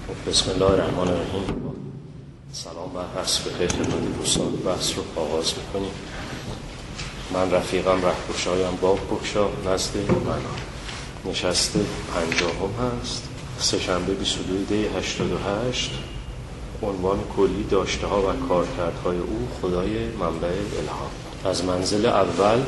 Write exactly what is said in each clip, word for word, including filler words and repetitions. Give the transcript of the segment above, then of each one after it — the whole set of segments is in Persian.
بسم الله الرحمن الرحیم. سلام بر حسب خیر خدمت دوستان. بحث رو آغاز میکنیم. من رفیقم رهگشایم باب بگشا نزد من نشست پنجاهم هست. سه شنبه بیست و دو دی هشتاد و هشت. عنوان کلی داشته ها و کارکردهای او خدای منبع الهام. از منزل اول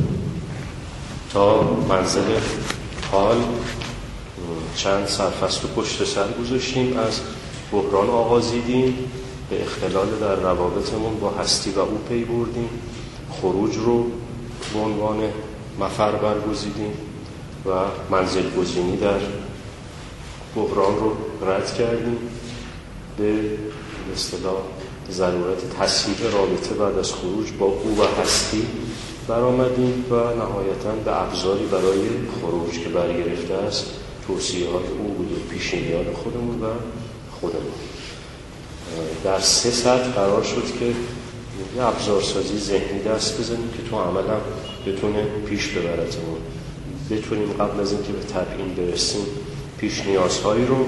تا منزل حال چند سرفصل و پشت سر گذاشتیم. از بحران آغازیدیم، به اختلال در روابطمون با هستی و او پی بردیم، خروج رو به عنوان مفر برگزیدیم و منزل گزینی در بحران رو رد کردیم. به اصطلاح ضرورت تصحیح رابطه بعد از خروج با او و هستی برآمدیم و نهایتاً به ابزاری برای خروج که برگرفته است توصیه‌های او بوده، پیشینیان خودمون و خودمون. در سه سطح قرار شد که یه ابزارسازی ذهنی دست بزنیم که تو عملا بتونه پیش ببرتمون، بتونیم قبل از اینکه به تبیین برسیم پیش نیازهایی رو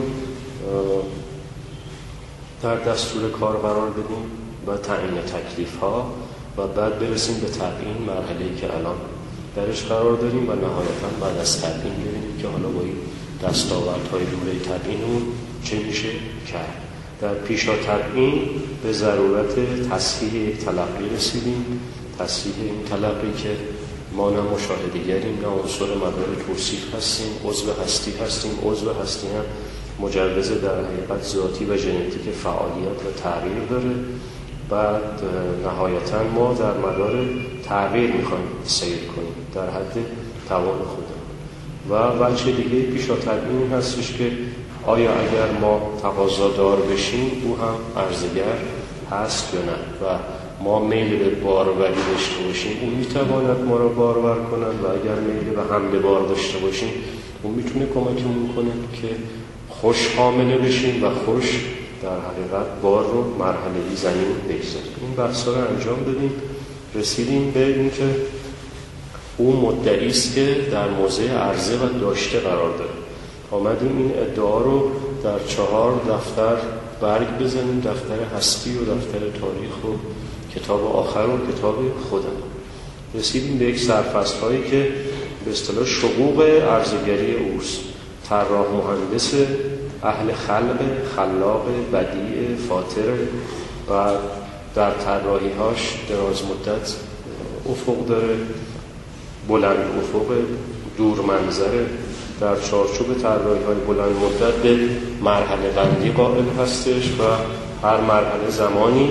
در دستور کار قرار بدیم و تعیین تکلیف‌ها و بعد برسیم به تبیین، مرحله‌ای که الان درش قرار داریم و نهایتاً بعد از تبیین ببینیم که حالا با این دستاوردهای دوره تبیینمون چه میشه کرد. در پیشا تبیین به ضرورت تصحیح یک تلقی رسیدیم. تصحیح این تلقی که ما نه مشاهده‌گریم نه عنصر مدار توصیف هستیم، عضو هستی هستیم. عضو هستی هم مجوز در حقیقت ذاتی و ژنتیک فعالیت و تغییر داره. بعد نهایتاً ما در مدار تغییر میخوایم سیر کنیم در حد توان خودمون. و وجه دیگه پیشا تبیین هستش که آیا اگر ما تقاضادار بشیم او هم عرضه‌گر هست یا نه و ما میل به باروری داشته باشیم اون میتواند ما را بارور کنند و اگر میل به حمل بار داشته باشیم اون میتونه کمکمون کنه که خوش حامله بشیم و خوش در حقیقت بار رو مرحله‌ای زمین بگذاریم. این بحثا رو انجام دادیم، رسیدیم به این که او مدعی است که در موضع عرضه و داشته قرار داره. آمدیم این ادعا رو در چهار دفتر برگ بزنیم، دفتر هستی و دفتر تاریخ و کتاب آخر و کتاب خودمون. رسیدیم به یک سرفصل هایی که به اصطلاح شقوق عرضه‌گری اوست. طراح مهندس، اهل خلق، خلاق، بدیع، فاطر و در طراحی هاش دراز مدت افق داره، بلند افق، دور منظره. در چارچوب طراحی های بلند مدت به مرحله بندی قائل هستش و هر مرحله زمانی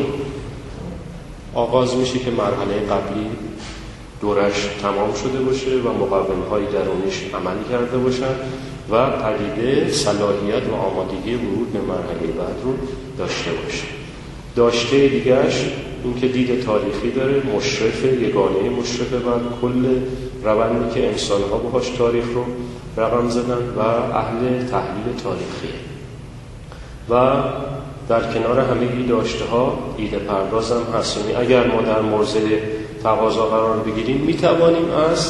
آغاز میشه که مرحله قبلی دورش تمام شده باشه و مقوم های درونیش عمل کرده باشن و پدیده صلاحیت و آمادگی ورود به مرحله بعد رو داشته باشه. داشته دیگهش این که دید تاریخی داره، مشرف، یگانه مشرف بر کل روندی که انسان‌ها باهاش تاریخ رو رقم زدن و اهل تحلیل تاریخی. و در کنار همه این داشته ها ایده پرداز هم هست. یعنی اگر ما در موضع تقاضا قرار بگیریم میتوانیم از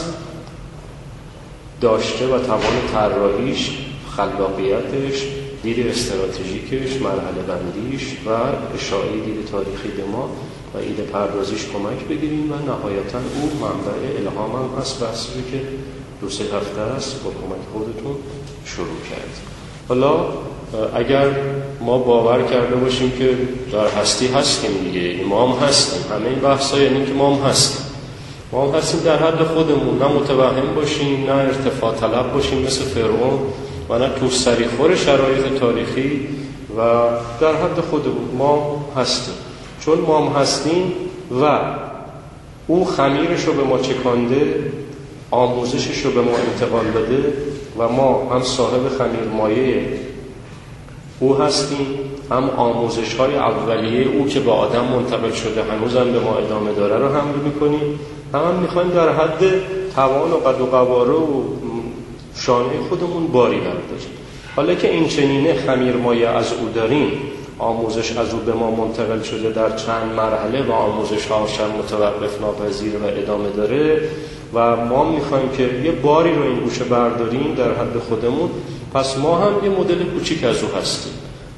داشته و توان طراحیش، خلاقیتش، دید استراتژیکش، مرحله بندیش و اشاعه دید تاریخی به ما و ایده پردازیش کمک بگیریم و نهایتاً او منبع الهام هم هست. بحثی که دو سه هفته است با کمک خودتون شروع کرد. حالا اگر ما باور کرده باشیم که در هستی هستیم دیگه، ما هم هستیم، همه این بحثا یعنی که ما هم هستیم. ما هم هستیم در حد خودمون، نه متوهم باشیم نه ارتفاع طلب باشیم مثل فرعون و نه تو سریخور شرایط تاریخی و در حد خودمون ما هستیم. چون ما هم هستیم و او خمیرش رو به ما چکانده، آموزشش رو به ما انتقال داده و ما هم صاحب خمیر مایه او هستیم، هم آموزش های اولیه او که به آدم منتقل شده هنوزم به ما ادامه داره رو حمل میکنیم، هم, هم میخوایم در حد توان و قد و قواره و شانه خودمون باری برداریم. حالا که این چنینه خمیر مایه از او داریم، آموزش از او به ما منتقل شده در چند مرحله و آموزش هاش هم متوقف ناپذیر و ادامه داره و ما میخوایم که یه باری رو این گوشه برداریم در حد خودمون، پس ما هم یه مدل کوچیک از او هستیم.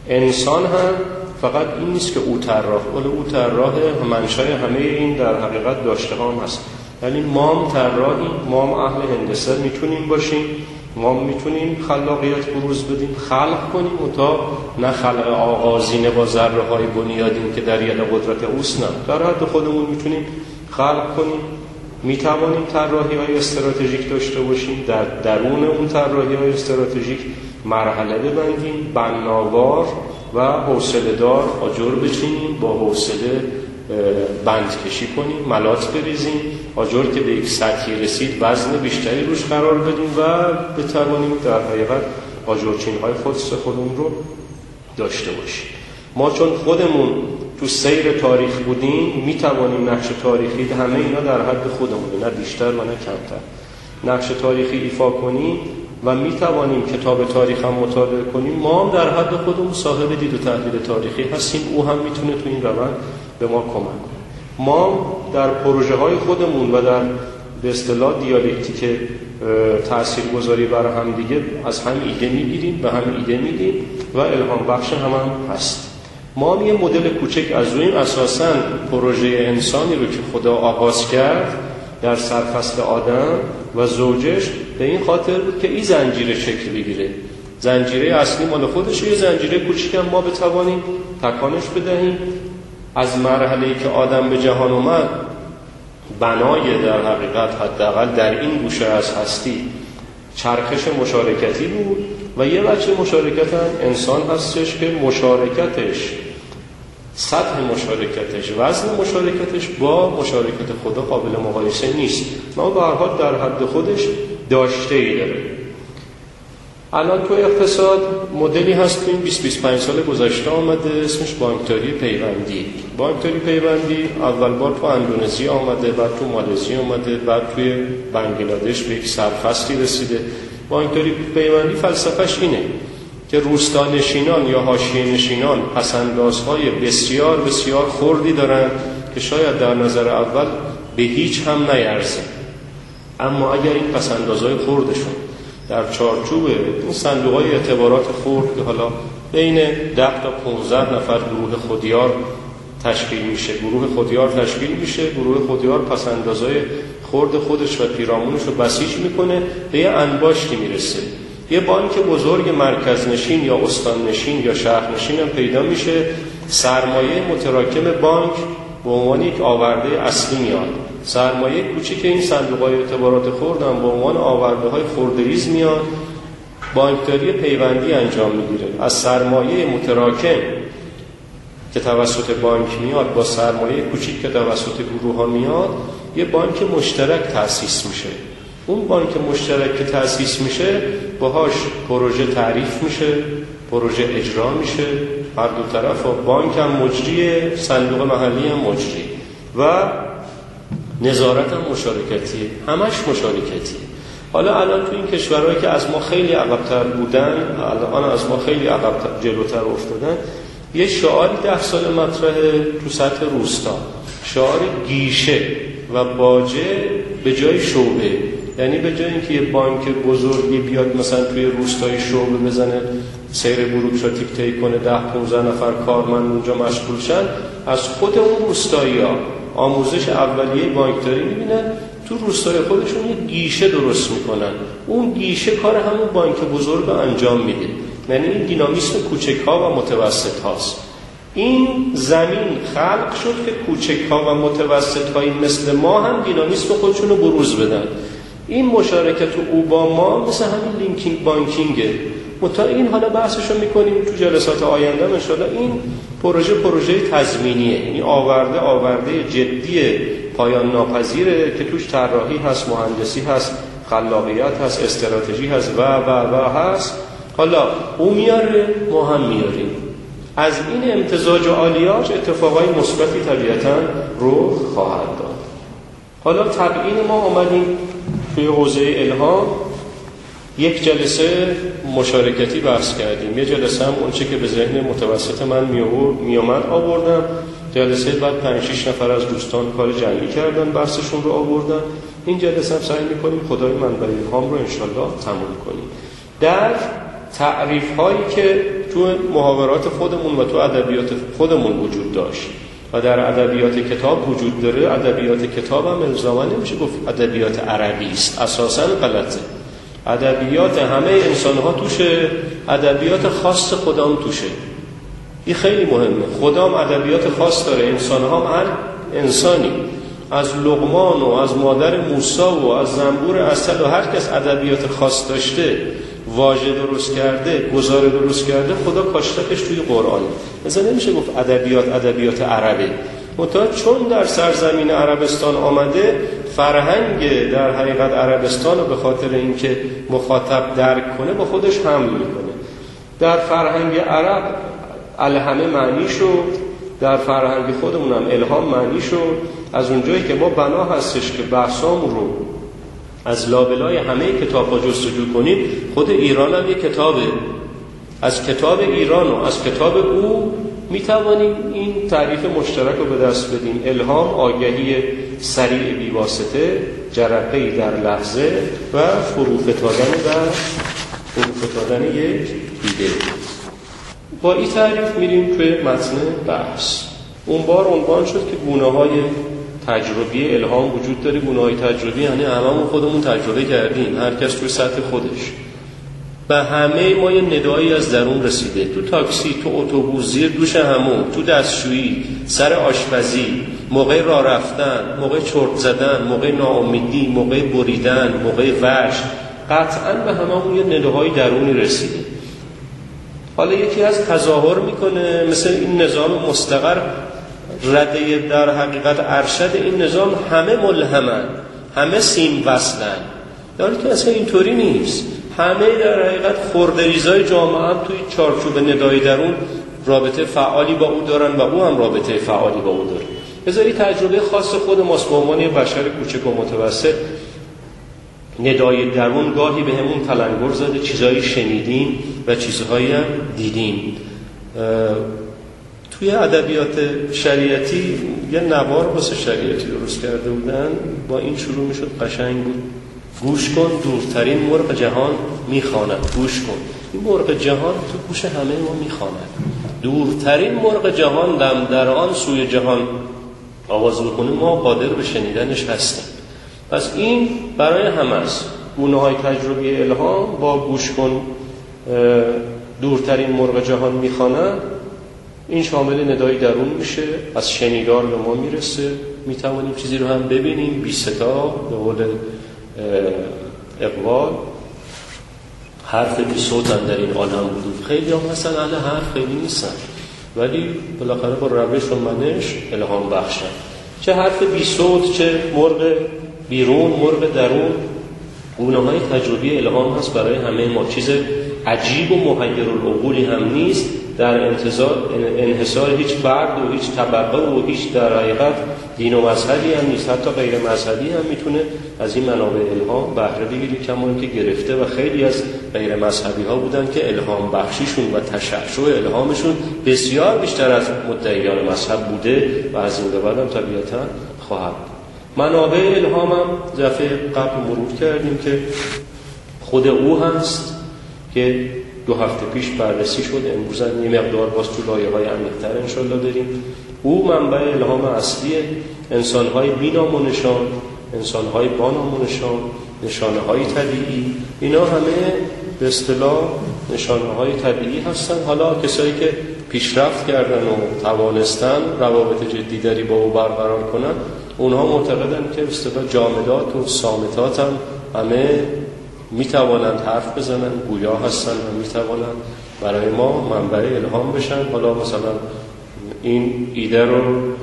انسان هم فقط این نیست که او طراح، ولی او طراح منشأ همه این در حقیقت داشته هم هست. یعنی ما هم طراحیم، ما هم اهل هندسه میتونیم باشیم، ما میتونیم خلاقیت بروز بدیم، خلق کنیم، و تا نه خلق آغازینه با ذره های بنیادین که در ید قدرت اوست، نه، در حد خودمون میتونیم خلق کنیم. میتوانیم طراحی های استراتژیک داشته باشیم، در درون اون طراحی های استراتژیک مرحله ببندیم، بناوار و حوصله دار آجر بچینیم، با حوصله بند کشی کنیم، ملات بریزیم، آجر که به یک سطحی رسید وزن بیشتری روش قرار بدیم و بتوانیم در حقیقت آجرچین های خودس خودمون رو داشته باشیم. ما چون خودمون تو سیر تاریخ بودیم، میتوانیم نقش تاریخی همه اینا در حد خودمون، نه بیشتر و نه کمتر، نقش تاریخی ایفا کنیم و میتوانیم کتاب تاریخ هم مطالعه کنیم. ما هم در حد خودمون صاحب دید و تحلیل تاریخی هستیم، او هم میتونه تو این روند به ما کمک کنه. ما در پروژه های خودمون و در به اصطلاح دیالکتیک تاثیرگذاری بر هم دیگه از هم ایده میگیریم، به هم ایده میدیم و الهام بخش هم هم هست. ما یه مدل کوچک از رویم، اساساً پروژه انسانی رو که خدا آغاز کرد در سرفصل آدم و زوجش به این خاطر بود که این زنجیره شکل بگیره. زنجیره اصلی مال خودشه، یه زنجیره کوچیک هم ما بتوانیم تکانش بدهیم. از مرحله‌ای که آدم به جهان اومد، بنای در حقیقت حداقل در این گوشه از هستی چرخش مشارکتی بود و یه بچه مشارکت هم انسان هستش که مشارکتش، سطح مشارکتش، وزن مشارکتش با مشارکت خدا قابل مقایسه نیست. ما به هر حال در حد خودش داشته ای داره. الان تو اقتصاد مدلی هست که این بیست بیست و پنج سال گذشته آمده، اسمش بانکداری پیوندی. بانکداری پیوندی اول بار تو اندونزی آمده، بعد تو مالزی آمده، بعد توی بنگلادش به یک سرفصلی رسیده. بانکداری پیوندی فلسفهش اینه که روستانشینان یا حاشیه نشینان پس‌اندازهای بسیار بسیار خردی دارن که شاید در نظر اول به هیچ هم نیرزه، اما اگر این پس‌اندازهای خردشون در چارچوب این صندوق‌های اعتبارات خرد که حالا بین ده تا پانزده نفر گروه خودیار تشکیل میشه، گروه خودیار تشکیل میشه، گروه خودیار پس‌اندازهای خرد خودش و پیرامونش رو بسیج میکنه، به یه انباشتی میرسه. یه بانک بزرگ مرکز نشین یا استان نشین یا شهر نشین هم پیدا میشه، سرمایه متراکم بانک به عنوان یک آورده اصلی میاد، سرمایه کوچیک این صندوق‌های اعتبارات خرد هم به عنوان آورده‌های خردریز میاد. بانکداری پیوندی انجام میگیره، از سرمایه متراکم که توسط بانک میاد با سرمایه کوچیک که توسط گروه ها میاد، یه بانک مشترک تأسیس میشه. اون بانک مشترک که تأسیس میشه باهاش پروژه تعریف میشه، پروژه اجرا میشه، هر دو طرف و بانک هم مجریه، صندوق محلی هم مجری و نظارت هم مشارکتیه، همش مشارکتیه. حالا الان تو این کشورهایی که از ما خیلی عقب‌تر بودن، الان از ما خیلی عقب جلوتر افتادن، یه شعاری ده سال مطرحه تو سطح روستا، شعار گیشه و باجه به جای شعبه. یعنی به جای اینکه یه بانک بزرگی بیاد مثلا توی روستای شعبه بزنه، سیر بوروکراتیک طی کنه، ده پانزده نفر کارمند اونجا مشغول شن، از خود اون روستایی‌ها آموزش اولیه بانکداری می‌بینن، تو روستای خودشون یه گیشه درست میکنن، اون گیشه کار همون بانک بزرگ رو انجام میده. یعنی این دینامیسم کوچک‌ها و متوسط هاست. این زمین خلق شد که کوچک‌ها و متوسط هایی مثل ما هم دینامیسم خودشون رو بروز بدن. این مشارکت او با ما مثل همین لینکینگ بانکینگه. متا این حالا بحثش رو میکنیم تو جلسات آینده ان شاءالله. این پروژه پروژه تضمینیه، یعنی آورده آورده جدی پایان ناپذیره که توش طراحی هست، مهندسی هست، خلاقیت هست، استراتژی هست و و و هست. حالا او میاره، ما هم میاریم. از این امتزاج و عالیاج اتفاقای مثبتی طبیعتاً رخ خواهد داد. حالا تبیین ما آمدیم توی حوزه الهام، یک جلسه مشارکتی بحث کردیم، یه جلسه هم اون چه که به ذهن متوسط من میامد آوردم، جلسه بعد پنج شش نفر از دوستان کار جنگی کردن، بحثشون رو آوردن. این جلسه هم سعی میکنیم خدای منبع الهام رو انشالله تموم کنیم. در تعریف هایی که تو محاورات خودمون و تو ادبیات خودمون وجود داشت و در ادبیات کتاب وجود داره. ادبیات کتاب هم الزاما نمیشه گفت ادبیات عربی است، اساساً غلطه. ادبیات همه انسان‌ها توشه، ادبیات خاص خدام توشه. این خیلی مهمه. خدام ادبیات خاص داره، انسان‌ها هر انسانی از لقمان و از مادر موسی و از زنبور عسل و هر کس ادبیات خاص داشته، واژه درست کرده، گزاره درست کرده، خدا کاشتکش توی قرآن. مثلا نمیشه گفت ادبیات ادبیات عربی. منتها چون در سرزمین عربستان آمده، فرهنگ در حقیقت عربستان رو به خاطر اینکه مخاطب درک کنه با خودش حمل میکنه. در فرهنگ عرب الهمه معنی شد، در فرهنگ خودمون هم الهام معنی شد. از اونجایی که ما بنا هستش که بحثامون رو از لابلای همه کتاب‌ها جستجو کنیم، خود ایران هم یک کتابه. از کتاب ایران و از کتاب او میتوانیم این تعریف مشترک رو به دست بدیم: الهام، آگهی سریع بیواسطه، جرقه‌ای در لحظه و فروفتادن در فروفتادن یک ایده. با این تعریف میریم توی متن بحث. اون بار عنوان شد که گونه‌های تجربی الهام وجود داره. گونه‌های تجربی یعنی هممون خودمون تجربه کردیم، هر کس توی سطح خودش. و همه ما یه ندایی از درون رسیده، تو تاکسی، تو اتوبوس، زیر دوش همون، تو دستشویی، سر آشپزی، موقع راه رفتن، موقع چرت زدن، موقع ناامیدی، موقع بریدن، موقع وحش، قطعاً به هممون یه نداهای درونی رسیده. حالا یکی از تظاهر میکنه، مثل این نظام مستقر رده در حقیقت ارشد این نظام همه ملهمن، همه سیم وصلن، در حالی که اصلا اینطوری نیست. همه در حقیقت خردریزای جامعه هم توی چارچوب ندای درون رابطه فعالی با او دارن و او هم رابطه فعالی با او داره. بذاری تجربه خاص خود ماست به عنوان یه بشر کوچک و متوسط. ندای درون گاهی به همون تلنگر زده، چیزایی شنیدیم و چیزهایی هم دیدیم. توی ادبیات شریعتی یه نوار واسه شریعتی درست کرده بودن، با این شروع میشد، قشنگ بود: گوش کن دورترین مرغ جهان میخواند. گوش کن، این مرغ جهان تو گوش همه ما میخواند. دورترین مرغ جهان دم در آن سوی جهان آواز میکنه، ما قادر به شنیدنش هستیم. پس این برای همه است. گونه‌های تجربی الهام با گوش کن دورترین مرغ جهان میخواند، این شامل ندای درون میشه، از شنیدار به ما میرسه، میتوانیم چیزی رو هم ببینیم. بی صدا به قول اقبال، حرف بی صوت هم در این عالم بود. خیلی هم هستن اهل حرف، خیلی نیستن، ولی بالاخره با روش و منش الهام بخشن. چه حرف بی صوت، چه مرغ بیرون، مرغ درون، گونه‌های تجربی الهام هست برای همه ما. چیز عجیب و محیرالعقولی هم نیست، در انتظار انحصار هیچ فرد و هیچ طبقه و هیچ در حقیقت دین و مذهبی هم نیست. حتی غیر مذهبی هم میتونه از این منابع الهام بهره بگیره، کما اینکه گرفته. و خیلی از غیر مذهبی ها بودن که الهام بخشیشون و تشعشع الهامشون بسیار بیشتر از مدعیان مذهب بوده و از این به بعد هم طبیعتا خواهد. منابع الهام هم دفعه قبل مرور کردیم که خود او هست که دو هفته پیش بررسی شد. امروز هم یه مقدار باز تو لایه‌های عمیق‌تر انشالله داریم. او منبع الهام اصلی انسان‌های بی‌نام و نشان، انسان‌های با نام و نشان، نشانه‌های طبیعی، اینا همه به اصطلاح نشانه‌های طبیعی هستن. حالا کسایی که پیشرفت کردن و توانستن روابط جدی‌تری با او برقرار کنن، اونها معتقدن که به اصطلاح جامدات و صامتات هم همه میتوانند حرف بزنن، گویا هستن و میتوانند برای ما منبع الهام بشن. حالا مثلا این ایده رو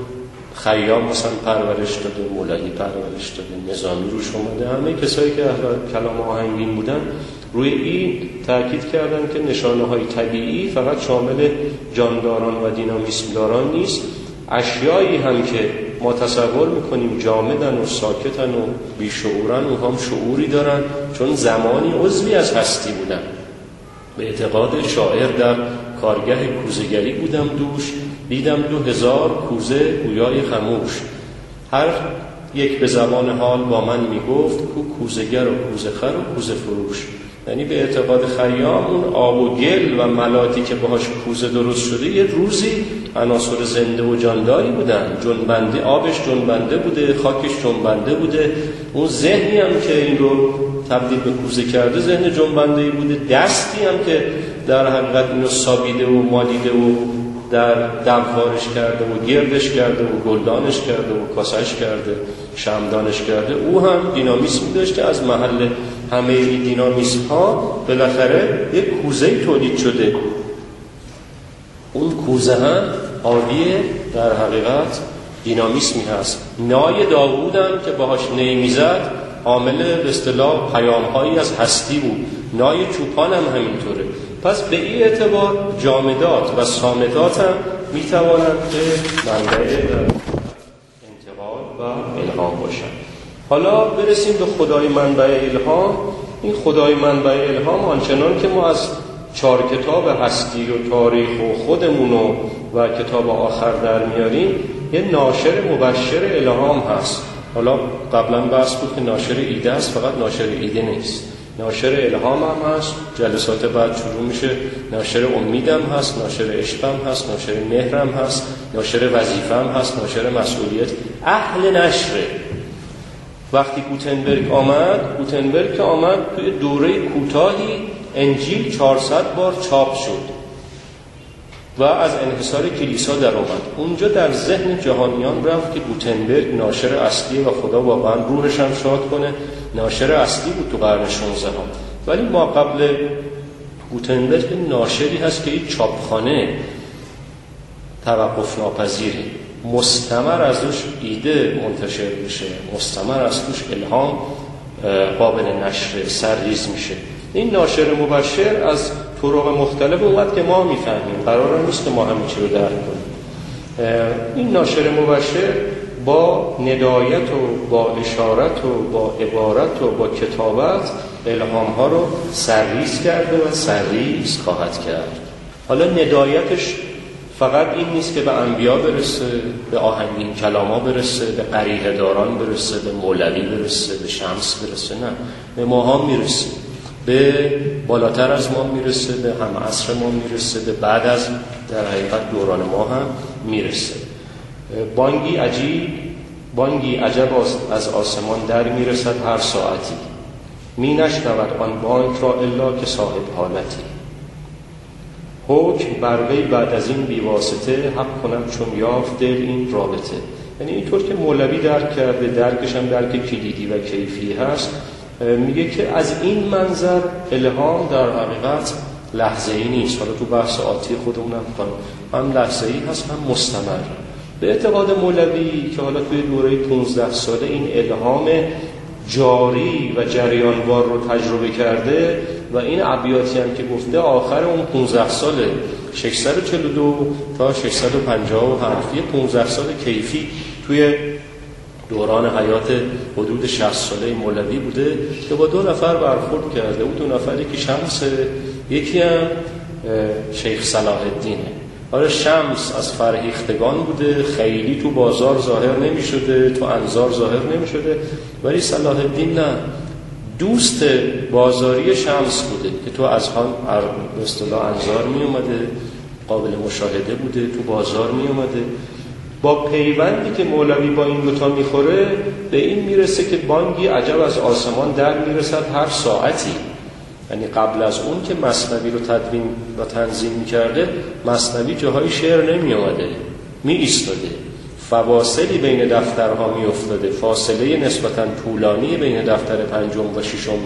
خیام مثلا پرورش داده، مولوی پرورش داده، نظامی روش اومده، همه کسایی که اهل کلام آهنگین بودن روی این تاکید کردن که نشانه‌های طبیعی فقط شامل جانداران و دینامیسمداران نیست، اشیایی هم که ما تصور میکنیم جامدن و ساکتن و بیشعورن، اونها هم شعوری دارن، چون زمانی عضوی از هستی بودن. به اعتقاد شاعر در کارگه کوزه‌گری بودم دوش، دیدم دو هزار کوزه گویای خموش. هر یک به زبان حال با من میگفت کو کوزه‌گر و کوزه‌خر و کوزه فروش. یعنی به اعتقاد خیام اون آب و گل و ملاتی که باهاش کوزه درست شده یه روزی عناصر زنده و جانداری بودن، جنبنده، آبش جنبنده بوده، خاکش جنبنده بوده، اون ذهنی هم که این رو تبدیل به کوزه کرده ذهن جنبنده‌ای بوده، دستی هم که در حقیقت اینو سابیده و مالیده و در دوارش کرده و گردش کرده و گلدانش کرده و کاسش کرده، شمدانش کرده، او هم دینامیسمی داشته. از محل همه این دینامیسم ها بالاخره یک کوزه‌ای تولید شده. اون کوزه هم حاوی در حقیقت دینامیسمی هست. نای داوود هم که باهاش نی میزد حامل به اصطلاح پیام‌هایی از هستی بود. نای چوپان هم همینطوره. پس به این اعتبار جامدات و صامدات هم میتوانند که منبع انتقال و الهام باشند. حالا برسیم به خدای منبع الهام. این خدای منبع الهام آنچنان که ما از چهار کتاب هستی و تاریخ و خودمون و, و کتاب آخر در میاریم، یه ناشر مبشر الهام هست. حالا قبلا بحث بود که ناشر ایده است، فقط ناشر ایده نیست، ناشر الهام هم هست. جلسات بعد شروع میشه. ناشر امید هم هست، ناشر عشق هم هست، ناشر مهر هم هست، ناشر وظیفه هم هست، ناشر مسئولیت. اهل نشره. وقتی گوتنبرگ آمد، گوتنبرگ که آمد توی دوره کوتاهی انجیل چهارصد بار چاپ شد و از انحصار کلیسا در آمد. اونجا در ذهن جهانیان رفت که گوتنبرگ ناشر اصلی و خدا واقعا روحش هم شاد کنه ناشر اصلی بود تو قرن شانزدهم. ولی ما قبل گوتنبرگ ناشری هست که این چاپخانه توقف ناپذیره، مستمر از توش ایده منتشر میشه، مستمر از توش الهام قابل نشر سرریز میشه. این ناشر مبشر از طرق مختلف اومد که ما میفهمیم، قرار نیست که ما همین چی رو درک کنیم. این ناشر مبشر با ندایت و با اشارت و با عبارت و با کتابت الهام ها رو سرریز کرده و سرریز خواهد کرد. حالا ندایتش فقط این نیست که به انبیا برسه، به آهنگین کلاما برسه، به قریحه داران برسه، به مولوی برسه، به شمس برسه، نه، به ما هم میرسه، به بالاتر از ما میرسه، به هم عصر ما میرسه، به بعد از در حقیقت دوران ما هم میرسه. بانگی عجیب، بانگی عجب از آسمان در میرسد هر ساعتی، می نشنود آن بانگ را الا که صاحب حالتی. حکم بر وی بعد از این بیواسطه، حق کنم چون یافت دل این رابطه. یعنی اینطور که مولوی درک کرده، درکش هم درک کلیدی و کیفی هست، میگه که از این منظر الهام در حقیقت لحظه‌ای نیست. حالا تو بحث آتی خودمون هم هم لحظه‌ای هست هم مستمر. به اعتقاد مولوی که حالا توی دوره پانزده ساله این الهام جاری و جریانوار رو تجربه کرده و این ابیاتی هم که گفته آخر اون پانزده ساله، ششصد و چهل و دو تا ششصد و پنجاه و هفت، یه پانزده سال کیفی توی دوران حیات حدود شصت ساله مولوی بوده که با دو نفر برخورد کرده. اون دو نفری که شمس، یکی هم شیخ صلاح الدینه. حالا شمس از فرهیختگان بوده، خیلی تو بازار ظاهر نمی شده، تو انظار ظاهر نمی شده، ولی صلاح الدین نه، دوست بازاری شمس بوده که تو از هم به اصطلاح انظار می اومده، قابل مشاهده بوده، تو بازار می اومده. با پیوندی که مولوی با این دوتا میخوره به این میرسه که بانگی عجب از آسمان در میرسد هر ساعتی. یعنی قبل از اون که مثنوی رو تدوین و تنظیم میکرده، مثنوی جاهای شعر نمی آمده، می ایستاده، فواصلی بین دفترها می افتاده، فاصله نسبتاً طولانی بین دفتر پنجم و ششم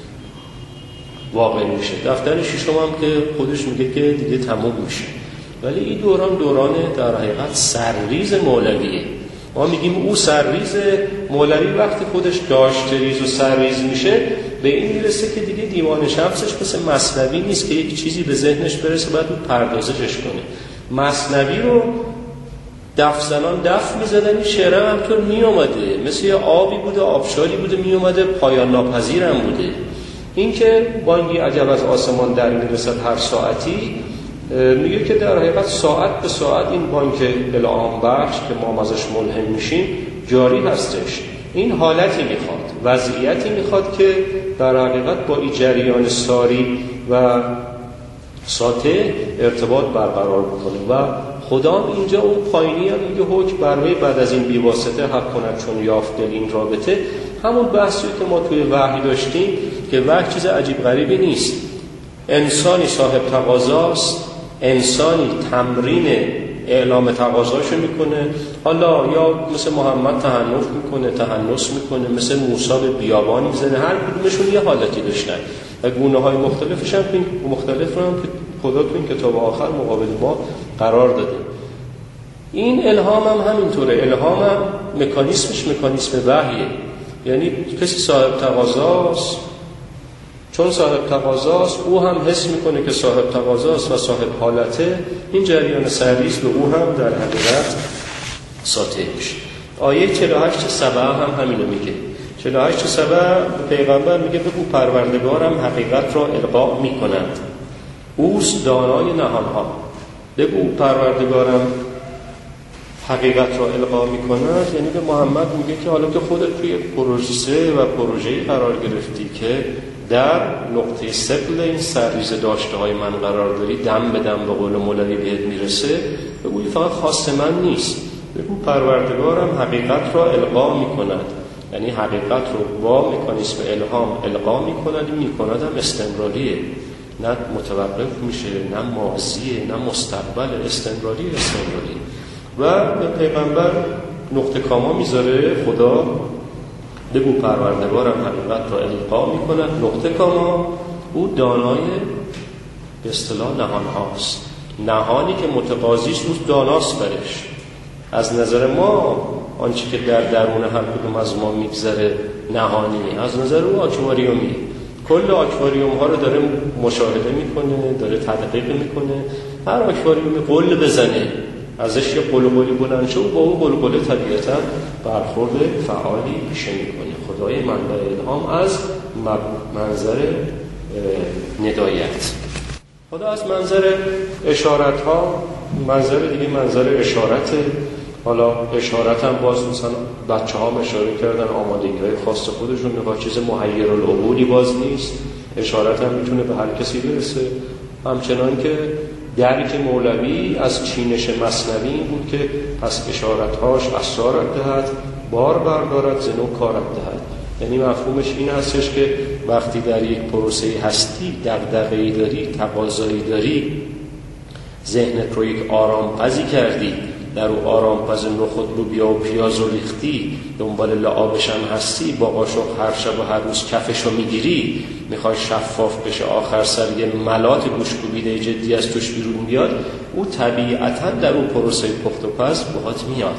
واقع میشه. دفتر ششم هم که خودش میگه که دیگه تموم میشه. ولی این دوران دوران در حقیقت سرریز مولویه. ما میگیم او سرریز، مولوی وقتی خودش داشته ریز و سرریز میشه به این میرسه که دیگه دیوان شمسش مثل مثنوی نیست که یک چیزی به ذهنش برسه بعد اون پردازشش کنه. مثنوی رو دف زنان دف میزدن، این شعر هم همطور میومده، مثل یه آبی بوده، آبشاری بوده میومده، پایان ناپذیر هم بوده. این که بانگی عجب از آسمان در میرسد هر ساعتی، میگه که در حقیقت ساعت به ساعت این بانک الهام بخش که ما ازش ملهم میشیم جاری هستش. این حالتی میخواد، وضعیتی میخواد که در حقیقت با این جریان ساری و ساطع ارتباط برقرار بکنه. و خدا اینجا اون پایینی هم میگه حکم بر وی بعد از این بیواسطه حق کند چون یافت دل این رابطه. همون بحثی که ما توی وحی داشتیم که وحی چیز عجیب غریبی نیست. انسانی صاحب تقاضاست، انسانی تمرین اعلام تقاضاشو میکنه، حالا یا مثل محمد تحنف میکنه، تحنس میکنه، مثل موسی به بیابان میزنه، هر کدومشون یه حالتی داشتن و گونه های مختلفش هم مختلف رو هم که خدا تو این کتاب آخر مقابل ما قرار داده. این الهام هم همینطوره. الهام هم مکانیسمش مکانیسم وحیه. یعنی کسی صاحب تقاضاست، چون صاحب تقاضاست او هم حس میکنه که صاحب تقاضاست و صاحب حالته، این جریان سریس به او هم در حقیقت ساطع میشه. آیه چهل و هشت سبع هم همینو میگه. چهل و هشت سبع پیغمبر میگه بگو پروردگارم حقیقت را القا میکند، اوست دانای نهانها. بگو پروردگارم حقیقت را القا میکند، یعنی به محمد میگه که حالا که خودت توی پروژه و پروژه‌ای قرار گرفتی که در نقطه ثقل این سرریز داشته های من قرار داری، دم به دم به قول مولوی بهت میرسه، بگوی فقط خاص من نیست، بگو پروردگارم حقیقت را القا میکند، یعنی حقیقت رو با مکانیسم الهام القا میکند. این میکند هم استمراریه، نه متوقف میشه، نه ماضیه، نه مستقبل، استمراری استمراری. و به پیغمبر نقطه کاما میذاره خدا، بگو پروردگارم حقیقت را القا میکند، نقطه کاما، او دانای به اصطلاح نهان هاست. نهانی که متقاضیش او داناست برش. از نظر ما آنچه که در درون هر کدوم از ما میگذره نهانیه، از نظر او آکواریومیه. کل آکواریوم ها رو داره مشاهده میکنه، داره تدقیق میکنه. هر آکواریومی قل بزنه، ازش یه قلقلی بلند شه و با اون قلقله طبیعتا برخورد فعالی پیشه میکنه. خدای منبع الهام از منظر ندایت، خدا از منظر اشارت ها، منظر دیگه منظر اشارته. حالا اشارت هم باز مثلا بچه ها اشاره کردن آمادگی های خاص خودشون، نگاه چیز محیر العقولی باز نیست. اشارت هم میتونه به هر کسی برسه. همچنان که درک مولوی از چینش مثنوی این بود که پس اشارتهاش اسرارت دهد، بار بردارد زنو کارت دهد. یعنی مفهومش این هستش که وقتی در یک پروسه هستی دغدغه‌ای داری، تقاضایی داری، ذهنت رو یک آرام پزی کردی، در اون آرام پز نخود لوبیا و پیاز رو ریختی، دنبال لعابش هم هستی، با قاشق هر شب و هر روز کفش رو میگیری، میخوای شفاف بشه، آخر سر یه ملات گوشکوبیده جدی از توش بیرون بیاد، او طبیعتاً در اون پروسه پخت و پز باهات میاد.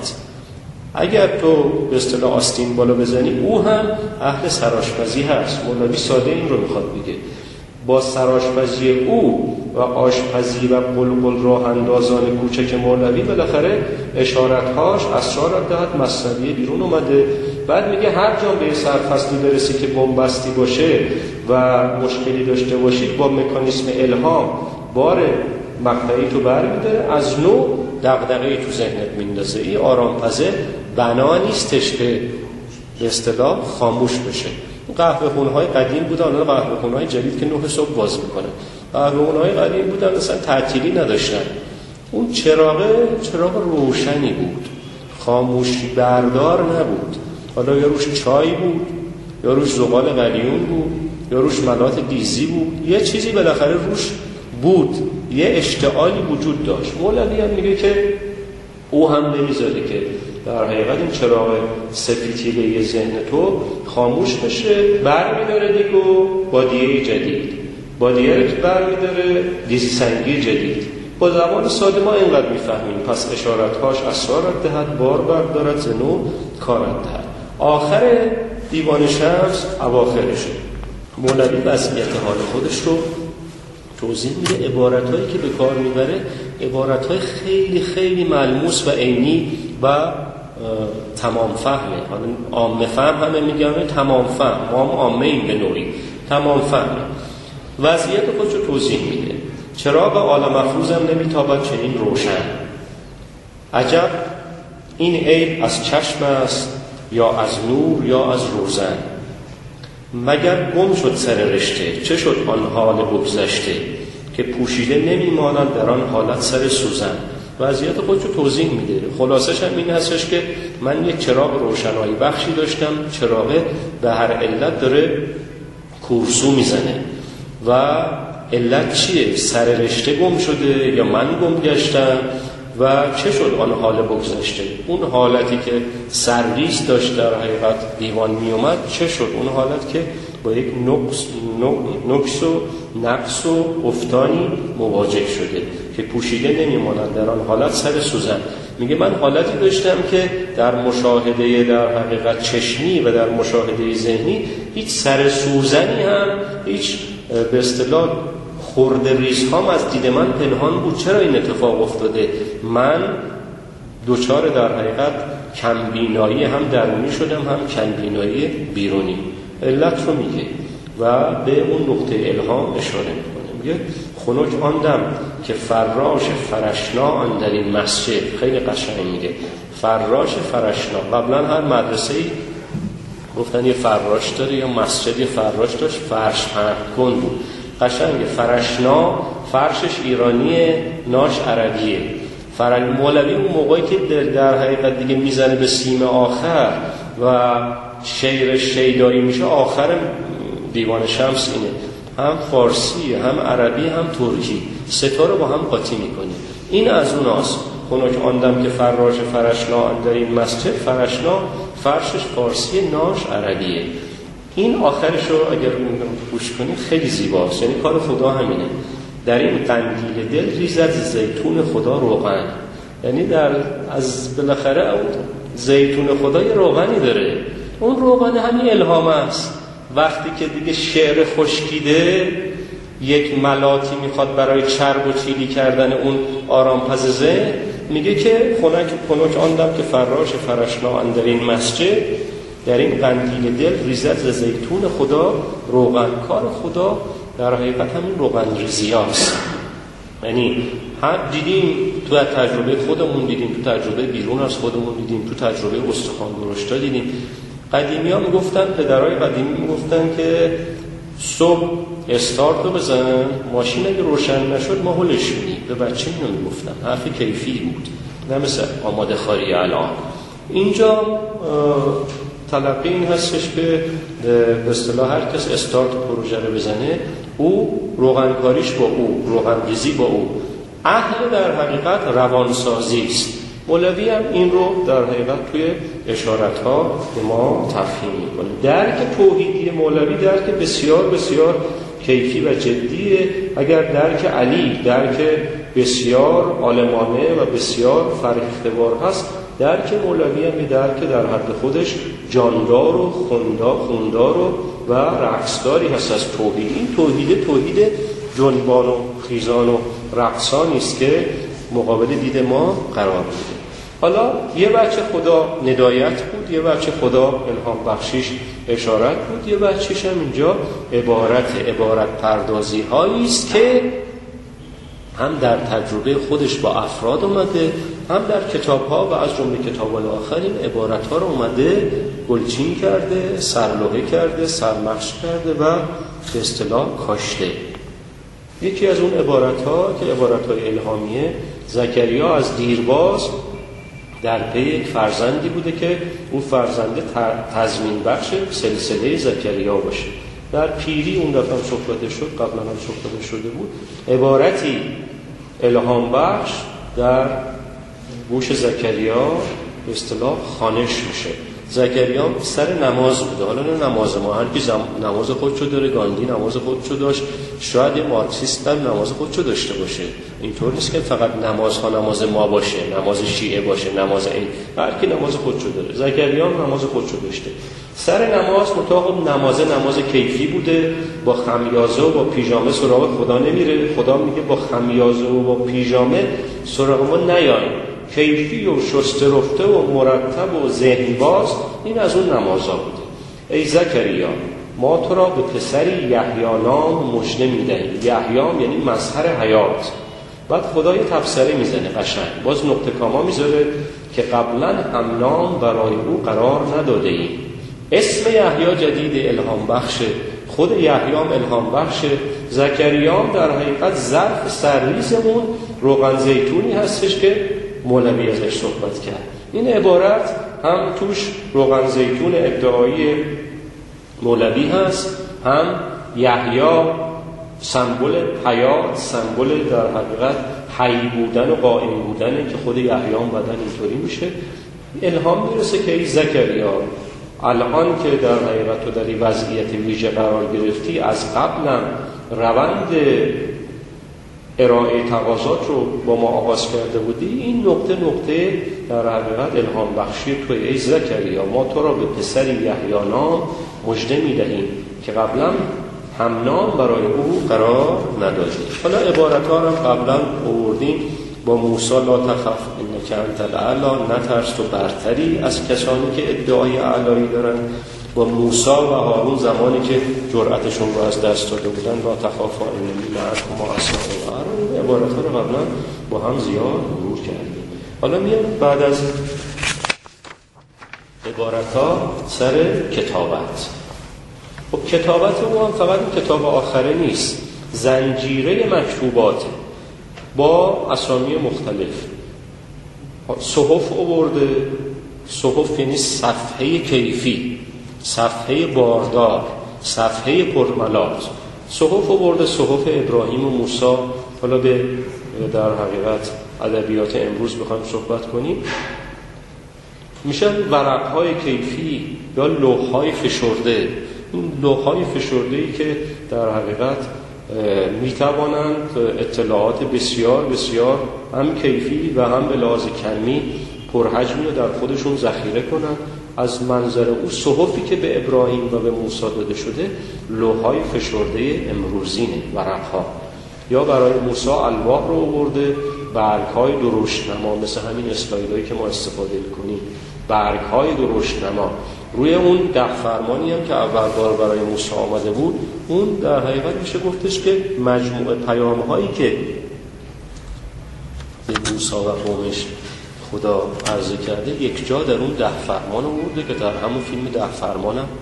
اگر تو به اصطلاح آستین بالا بزنی، او هم اهل سرآشپزی هست. مولوی ساده این رو میخواد بگه، با سرآشپزی او و آشپزی و قلقل راه اندازان کوچک مولوی بالاخره اشارتهاش اسرار دهد مثنوی بیرون اومده. بعد میگه هر جا به سرفصلی برسی که بنبستی باشه و مشکلی داشته باشید، با مکانیسم الهام بار مقطعی تو برمی‌داره، از نو دغدغه‌ای تو ذهنت میندازه. این آرامپزه بنا نیستش که به اصطلاح خاموش بشه. قهوه خونه‌های قدیم بودن، الان قهوه خونه‌های جدید که نه صبح باز میکنه. قهوه خونه‌های قدیم بودن مثلا تعطیلی نداشتن. اون چراغ چراغ روشنی بود، خاموشی بردار نبود. حالا یا روش چای بود، یا روش زغال قلیون بود، یا روش ملات دیزی بود، یه چیزی بالاخره روش بود، یه اشتعالی وجود داشت. مولوی هم میگه که او هم نمیذاره که در حقیقت این چراغ سفیدی ذهن تو خاموش بشه، برمیداره دیگو با دیگه جدید، با دیگه که برمیداره دیزی سنگی جدید. با زبان ساده ما اینقدر میفهمیم. پس اشارتهاش اسرارت دهد، بار بردارد زنو کارت دهد. آخر دیوان شمس اواخرشه. مولوی وضعیت حال خودش رو توضیح میده. عبارتهایی که به کار میبره عبارتهای خیلی خیلی ملموس و عینی و تمام فهمه. حالا عامه فهم همه میگن تمام فهم، ما هم عامه این به نوعی تمام فهمه. وضعیت خودش رو توضیح میده. چراغ عالم افروز هم نمیتابد چنین روشن. عجب این عیب از چشم است یا از نور یا از روزن. مگر گم شد سر رشته، چه شد آن حال بگذشته، که پوشیده نمیمانند در آن حالت سر سوزن. وضعیت خودشو توضیح میده. خلاصش هم این هستش که من یک چراغ روشنایی بخشی داشتم، چراغ به هر علت داره کورسو میزنه و علت چیه؟ سر رشته گم شده یا من گم گشتم و چه شد آن حال بگذشته. اون حالتی که سرریز داشت در حقیقت دیوان می اومد چه شد؟ اون حالت که با یک نقص, نقص و نقص و افتانی مواجه شده که پوشیده نمیمانند در آن حالت سر سوزن. میگه من حالتی داشتم که در مشاهده در حقیقت چشمی و در مشاهده ذهنی هیچ سر سوزنی هم، هیچ به اصطلاح خورده ریزهام از دید من پنهان بود. چرا این اتفاق افتاده؟ من دوچار در حقیقت کمبینایی هم درونی شدم هم کمبینایی بیرونی. علت رو میگه و به اون نقطه الهام اشاره میکنه. میگه خنک آن دم که فراش فرشنا آن در این مسجد. خیلی قشنگ میگه فراش فرشنا. قبلا هر مدرسه‌ای گفتن یه فراش داره یا مسجد یه فراش داشت، فرش پهن کن بود. قشنگ فرشنا فرشش ایرانیه، ناش عربیه. فرنگ مولوی اون موقعی که در, در حقیقت دیگه میزنه به سیم آخر و شعر شیدایی میشه، آخر دیوان شمس اینه، هم فارسی هم عربی هم ترکی، ستا رو با هم قاطی میکنه. این از اوناست. خنک آندم که فراش فرشنا در این مسجد. فرشنا فرشش فارسی، ناش عربیه. این آخرش رو اگر گوش کنی خیلی زیباست. یعنی کار خدا همینه، در این قندیل دل ریزد زیتون خدا روغن. یعنی در از بالاخره اون زیتون خدا یه روغنی داره، اون روغن همین الهام است. وقتی که دیگه شعر خشکیده، یک ملاتی میخواد برای چرب و چیلی کردن اون آرامپز ذهن، میگه که خنک خنک آندم که فراش فرشنا اندر این مسجد، در این قندیل دل ریزد ز زیتون خدا روغن. کار خدا در حقیقت همین روغن ریزی هست. یعنی هم دیدیم تو تجربه خودمون، دیدیم تو تجربه بیرون از خودمون، دیدیم تو تجربه استخوان درشتا دیدیم. قدیمی ها میگفتن، پدرهای قدیمی میگفتن که صبح استارت رو بزن، ماشین اگه روشن نشد ما هلش میدیم. به بچه اینو میگفتن، حرف کیفی بود، نه مثل آماده خاری الان. اینجا تلقی این هستش که به اصطلاح هر کس استارت پروژه رو بزنه، او روغنکاریش با او، روغنریزی با او. اهل در حقیقت روانسازی است. مولوی هم این رو در حقیقت توی اشارت‌ها به ما تفهیم میکنه. درک توحیدی مولوی درک بسیار بسیار کیفی و جدیه. اگر درک علی درک بسیار عالمانه و بسیار فرهیخته‌وار هست، درک مولوی هم یه درک در حد خودش جاندار و خوندار خوندار و, و رقصداری هست از توحید. این توحید توحید جنبان و خیزان و رقصانی است که مقابل دید ما قرار میده. حالا یه بچه خدا ندایت بود، یه بچه خدا الهام بخشیش اشارت بود، یه بچهش هم اینجا عبارت عبارت پردازی هایی است که هم در تجربه خودش با افراد اومده، هم در کتاب ها و از جمله کتاب آخرین عبارت ها رو اومده گلچین کرده، سرلوحه کرده، سرمخش کرده و به اصطلاح کاشته. یکی از اون عبارت ها که عبارت های الهامیه، زکریا از دیرباز در پی یک فرزندی بوده که اون فرزنده تضمین بخش سلسله زکریا باشه. در پیری اون دفعه صحبت شد، قبلا هم صحبت شده بود، عبارتی الهام بخش در گوش زکریا به اصطلاح خوانش میشه. زکریا سر نماز بوده. حالا نه نماز ما، هر کی نماز خودشو داره، گاندی نماز خودشو داشت، شاید یه مارکسیست هم نماز خودشو داشته باشه. اینطور نیست که فقط نماز ها نماز ما باشه، نماز شیعه باشه، نماز این، هر کی نماز خودشو داره. زکریا هم نماز خودشو داشته. سر نماز مطابق نماز نماز کیفی بوده، با خمیازه و با پیژامه سراغ خدا نمیره. خدا میگه با خمیازه و با پیژامه سراغ ما نیاین، کیفی و شسته رفته و مرتب و ذهن باز. این از اون نمازا بوده. ای زکریا، ما تو را به پسری یحیی نام مژده میدهیم. یحیی یعنی مظهر حیات. بعد خدا یه تفسیری میزنه قشنگ، باز نقطه کاما میذاره که قبلا هم نام برای او قرار نداده ایم. اسم یحیی جدید الهام بخشه، خود یحیی هم الهام بخشه. زکریا هم در حقیقت ظرف سرریزمون روغن زیتونی هستش که مولوی ازش صحبت کرد. این عبارت هم توش روغن زیتون ادعایی مولوی هست، هم یحیی سمبل حیات، سمبل در حقیقت حی بودن و قائم بودنه که خود یحیی هم بعدن اینطوری میشه. الهام میرسه که ای زکریا، الان که در حقیقت تو در این وضعیت ویژه قرار گرفتی، از قبلم روند ارائه تقاضات رو با ما آغاز کرده بودی، این نقطه نقطه در حقیقت الهام بخشی تو ای زکریا، ما تو را به پسری یحیی نام مژده میدهیم که قبلا هم نام برای او قرار ندادیم. حالا عبارت ها رو قبلا آوردیم. با موسی لا تخف انک انت الاعلی، نترس تو برتری از کسانی که ادعای اعلایی دارن. با موسی و هارون زمانی که جرأتشون رو از دست داده بودن، لا تخافا انی معکما اسمع و ارى. این عبارت ها رو قبلا با هم زیاد مرور کردیم. حالا میام بعد از عبارت ها سر کتابت. خب کتابت او هم فقط این کتاب آخره نیست، زنجیره مکتوبات با اسامی مختلف. صحف آورده، صحف یعنی صفحه کیفی، صفحه باردار، صفحه پرملات. صحف آورده، صحف ابراهیم و موسی. حالا به در حقیقت ادبیات امروز بخوایم صحبت کنیم، میشن ورقهای کیفی یا لوح‌های فشرده. این لوح‌های فشرده‌ای که در حقیقت میتوانند اطلاعات بسیار بسیار هم کیفی و هم به لحاظ کمی پرحجمی رو در خودشون ذخیره کنند. از منظر او صحفی که به ابراهیم و به موسی داده شده لوح‌های فشرده امروزینه، ورق‌ها. یا برای موسی الواح رو آورده، برگ‌های درشت‌نما، مثل همین اسلایدایی که ما استفاده می‌کنیم، برگ‌های درشت‌نما. روی اون ده فرمانی هم که اول بار برای موسی آمده بود، اون در حقیقت میشه گفتش که مجموعه پیام‌هایی که به موسی و قومش خدا عرضه کرده، یک جا در اون ده فرمان آورده که در همون فیلم ده فرمان هم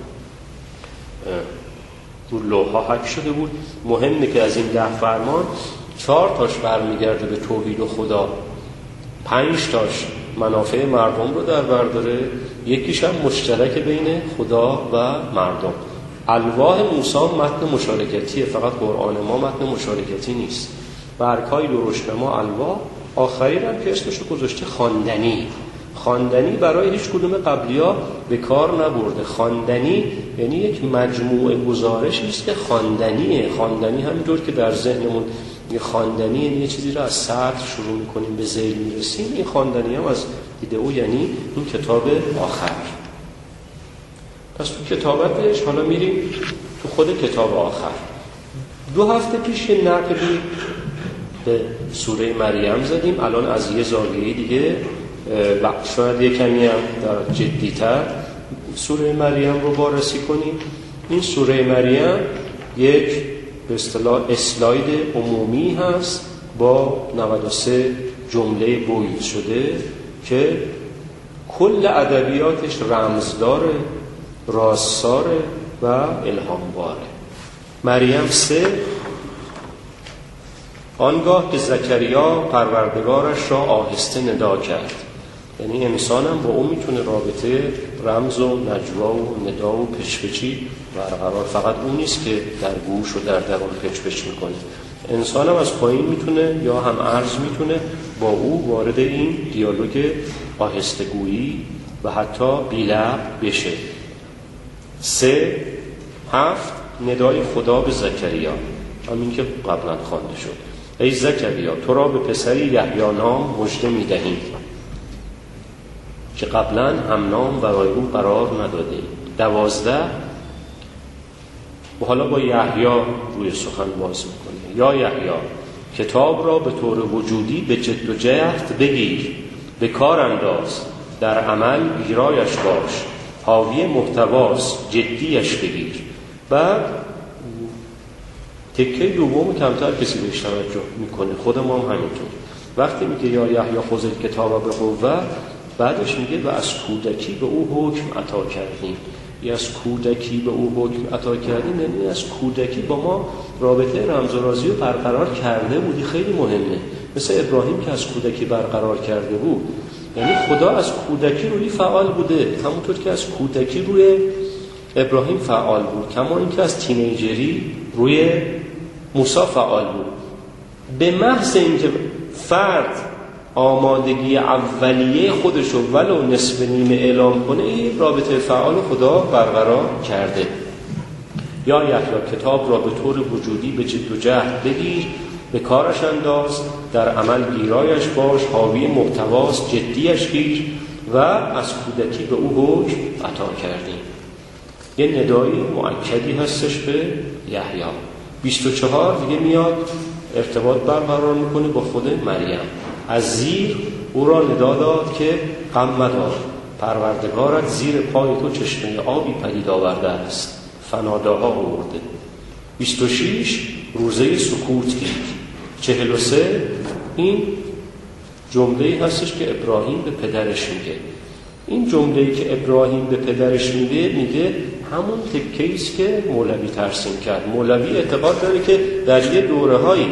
رو لوح‌ها حک شده بود. مهمه که از این ده فرمان چهار تاش برمیگرده به توحید و خدا، پنج تاش منافع مردم رو در بر داره، یکیش هم مشترک بین خدا و مردم. الواح موسی متن مشارکتیه، فقط قرآن ما متن مشارکتی نیست. برگ‌های درشت‌نما الواح. آخرین هم که اسمش رو گذاشته خواندنی. خواندنی برای هیچ کدوم قبلی‌ها به کار نبرده. خواندنی یعنی یک مجموعه گزارشی است که خواندنیه. خواندنی همینطور که در ذهنمون یه خواندنی یعنی یه چیزی رو از سطر شروع می‌کنیم به ذیل می‌رسیم، این خواندنی هم از دید او یعنی این کتاب آخر. پس تو کتابتش حالا میریم تو خود کتاب آخر. دو هفته پیش نقلی به سوره مریم زدیم، الان از یه زاویه دیگه و شاید یه کمی هم در جدی‌تر سوره مریم رو بررسی کنیم. این سوره مریم یک به اصطلاح اسلاید عمومی هست با نود و سه جمله بویید شده که کل ادبیاتش رمزداره، راستاره و الهامباره. مریم سه، آنگاه که زکریا پروردگارش را آهسته ندا کرد. یعنی انسان هم با اون میتونه رابطه رمز و نجوا و ندا و پچپچی برقرار، فقط اون نیست که در گوش و در درون پچپچ میکنه. انسان هم از پایین میتونه یا هم عرض میتونه با او وارد این دیالوگ آهستگویی و حتی بی‌لب بشه. سه، هفت، ندای خدا به زکریا، همین که قبلا خوانده شد. ای زکریا، تو را به پسری یحیی نام مژده میدهیم که قبلا هم نام برای او قرار ندادیم. دوازده، و حالا با یحیی روی سخن باز میکنه. یا یحیی، کتاب را به طور وجودی به جد و جهد بگیر، به کار انداز، در عمل گیرایش باش، حاوی محتواست، جدیش بگیر. بعد تکه دوم کمتر کسی بهش توجه میکنه، خود ما هم همینطور. وقتی میگه یا یحیی خذ الکتاب به قوه، بعدش میگه و از کودکی به او حکم عطا کردیم. از کودکی به او حکم عطا کردیم، یعنی از کودکی با ما رابطه رمز و رازی رو برقرار کرده بودی. خیلی مهمه، مثل ابراهیم که از کودکی برقرار کرده بود. یعنی خدا از کودکی روی فعال بوده، همونطور که از کودکی روی ابراهیم فعال بود، کما اینکه از تینیجری روی موسی فعال بود. به محض اینکه فرد آمادگی اولیه خودشو ولو نصف نیمه اعلام کنه، این رابطه فعال خدا برقرار کرده. یا یحیی کتاب را به طور وجودی به جد و جهد بگیر، به کارش انداز، در عمل گیرایش باش، حاوی محتواست، جدیش گیر و از کودکی به او حکم عطا کردیم. یه ندایی مؤکدی هستش به یحیی. بیست و چهار دیگه میاد ارتباط برقرار میکنه با خود مریم. از زیر او را ندا داد که غم مدار، پروردگارت زیر پای تو چشمه آبی پدید آورده است، فناداها آورده. بیست و شش روزه سکوت گیر. چهل و سه این جمله‌ای هستش که ابراهیم به پدرش میگه. این جمله‌ای که ابراهیم به پدرش میگه میگه همون تکه‌ای است که مولوی ترسیم کرد. مولوی اعتقاد داره که در یه دوره‌های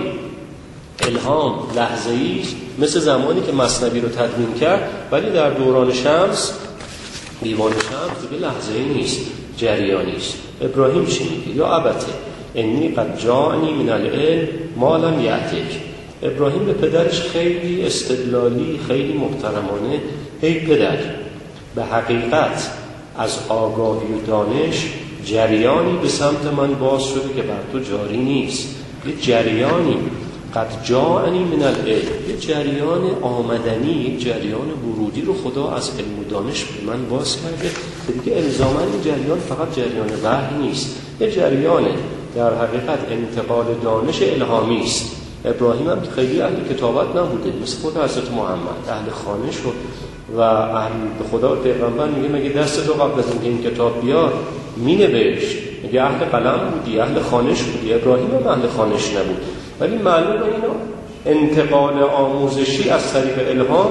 الهام لحظه‌ای مثل زمانی که مثنوی رو تدوین کرد، ولی در دوران شمس، دیوان شمس دیگه لحظه‌ای نیست، جریانی است. ابراهیم چی میگه؟ یا ابته انی قد جاءنی من العلم ما لم یأتک. ابراهیم به پدرش خیلی استدلالی، خیلی محترمانه: ای پدر، به حقیقت از آگاهی و دانش جریانی به سمت من باز شده که بر تو جاری نیست. یه جریانی قد جاءنی من العلم، یه جریان آمدنی، یه جریان ورودی رو خدا از علم و دانش به من باز کرده که دیگه الزاماً این جریان فقط جریان وحی نیست، یه جریان در حقیقت انتقال دانش الهامی است. ابراهیم هم خیلی اهل کتابت نبوده، مثل خود حضرت محمد اهل خانه شد و اهل به خدا پیغمبر میگه مگه دست تو قبل از اینکه این کتاب بیاد مینوشت؟ میگه اهل قلم بودی، اهل خانش بودی. ابراهیم هم اهل خانش نبود، ولی معلومه اینا انتقال آموزشی از طریق الهام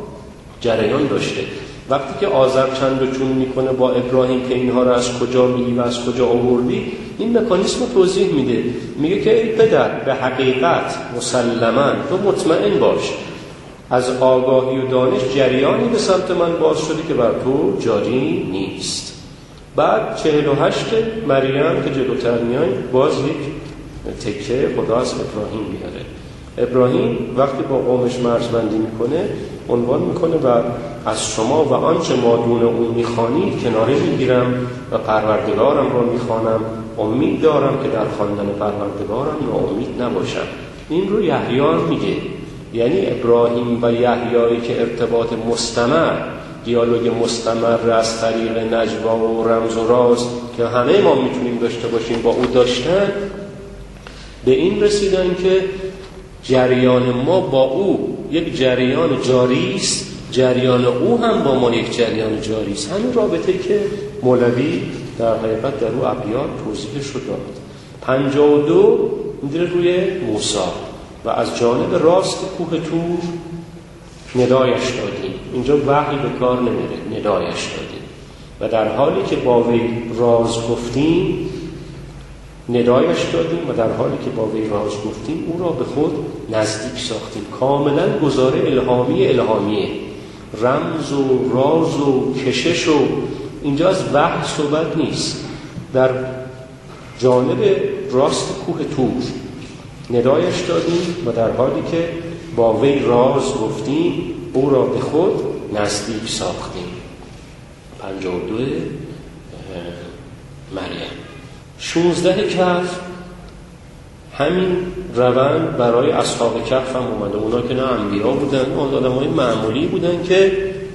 جریان داشته. وقتی که آذر چند و چون میکنه با ابراهیم که اینها رو از کجا میگی و از کجا آوردی، این مکانیسم رو توضیح میده. میگه که ای پدر، به حقیقت مسلماً تو مطمئن باش از آگاهی و دانش جریانی به سمت من باز شده که بر تو جاری نیست. بعد چهل و هشت مریم که جلوتر میایم باز یک تکه خدا از ابراهیم میاره. ابراهیم وقتی با قومش مرزبندی میکنه عنوان میکنه و از شما و آنچه مادون اون میخوانید کناره میگیرم و پروردگارم را میخوانم، امید دارم که در خواندن پروردگارم ناامید نباشم. این رو یحیی میگه، یعنی ابراهیم و یحیی که ارتباط مستمر، دیالوگ مستمر از طریق نجوا و رمز و راز که همه ما میتونیم داشته باشیم با او داشتن، به این رسیدن که جریان ما با او یک جریان جاری است، جریان او هم با ما یک جریان جاری است. همین رابطه که مولوی در حقیقت در او ابیات توضیحش رو داد. پنجاه و دو میره روی موسی و از جانب راست کوه تور ندایش دادیم. اینجا وحی به کار نمیره، ندایش دادیم و در حالی که با وی راز گفتیم ندایش دادیم و در حالی که با وی راز گفتیم او را به خود نزدیک ساختیم. کاملا گزاره الهامی الهامیه، رمز و راز و کشش و اینجا از وحی صحبت نیست. در جانب راست کوه تور ندایش دادیم و در حالی که با وی راز گفتیم او را به خود نزدیک ساختیم. پنجاه و دو مریم. شونزده کهف همین روند برای اصحاب کهف هم اومده. اونا که نه انبیا بودن، اون آدمای معمولی بودن که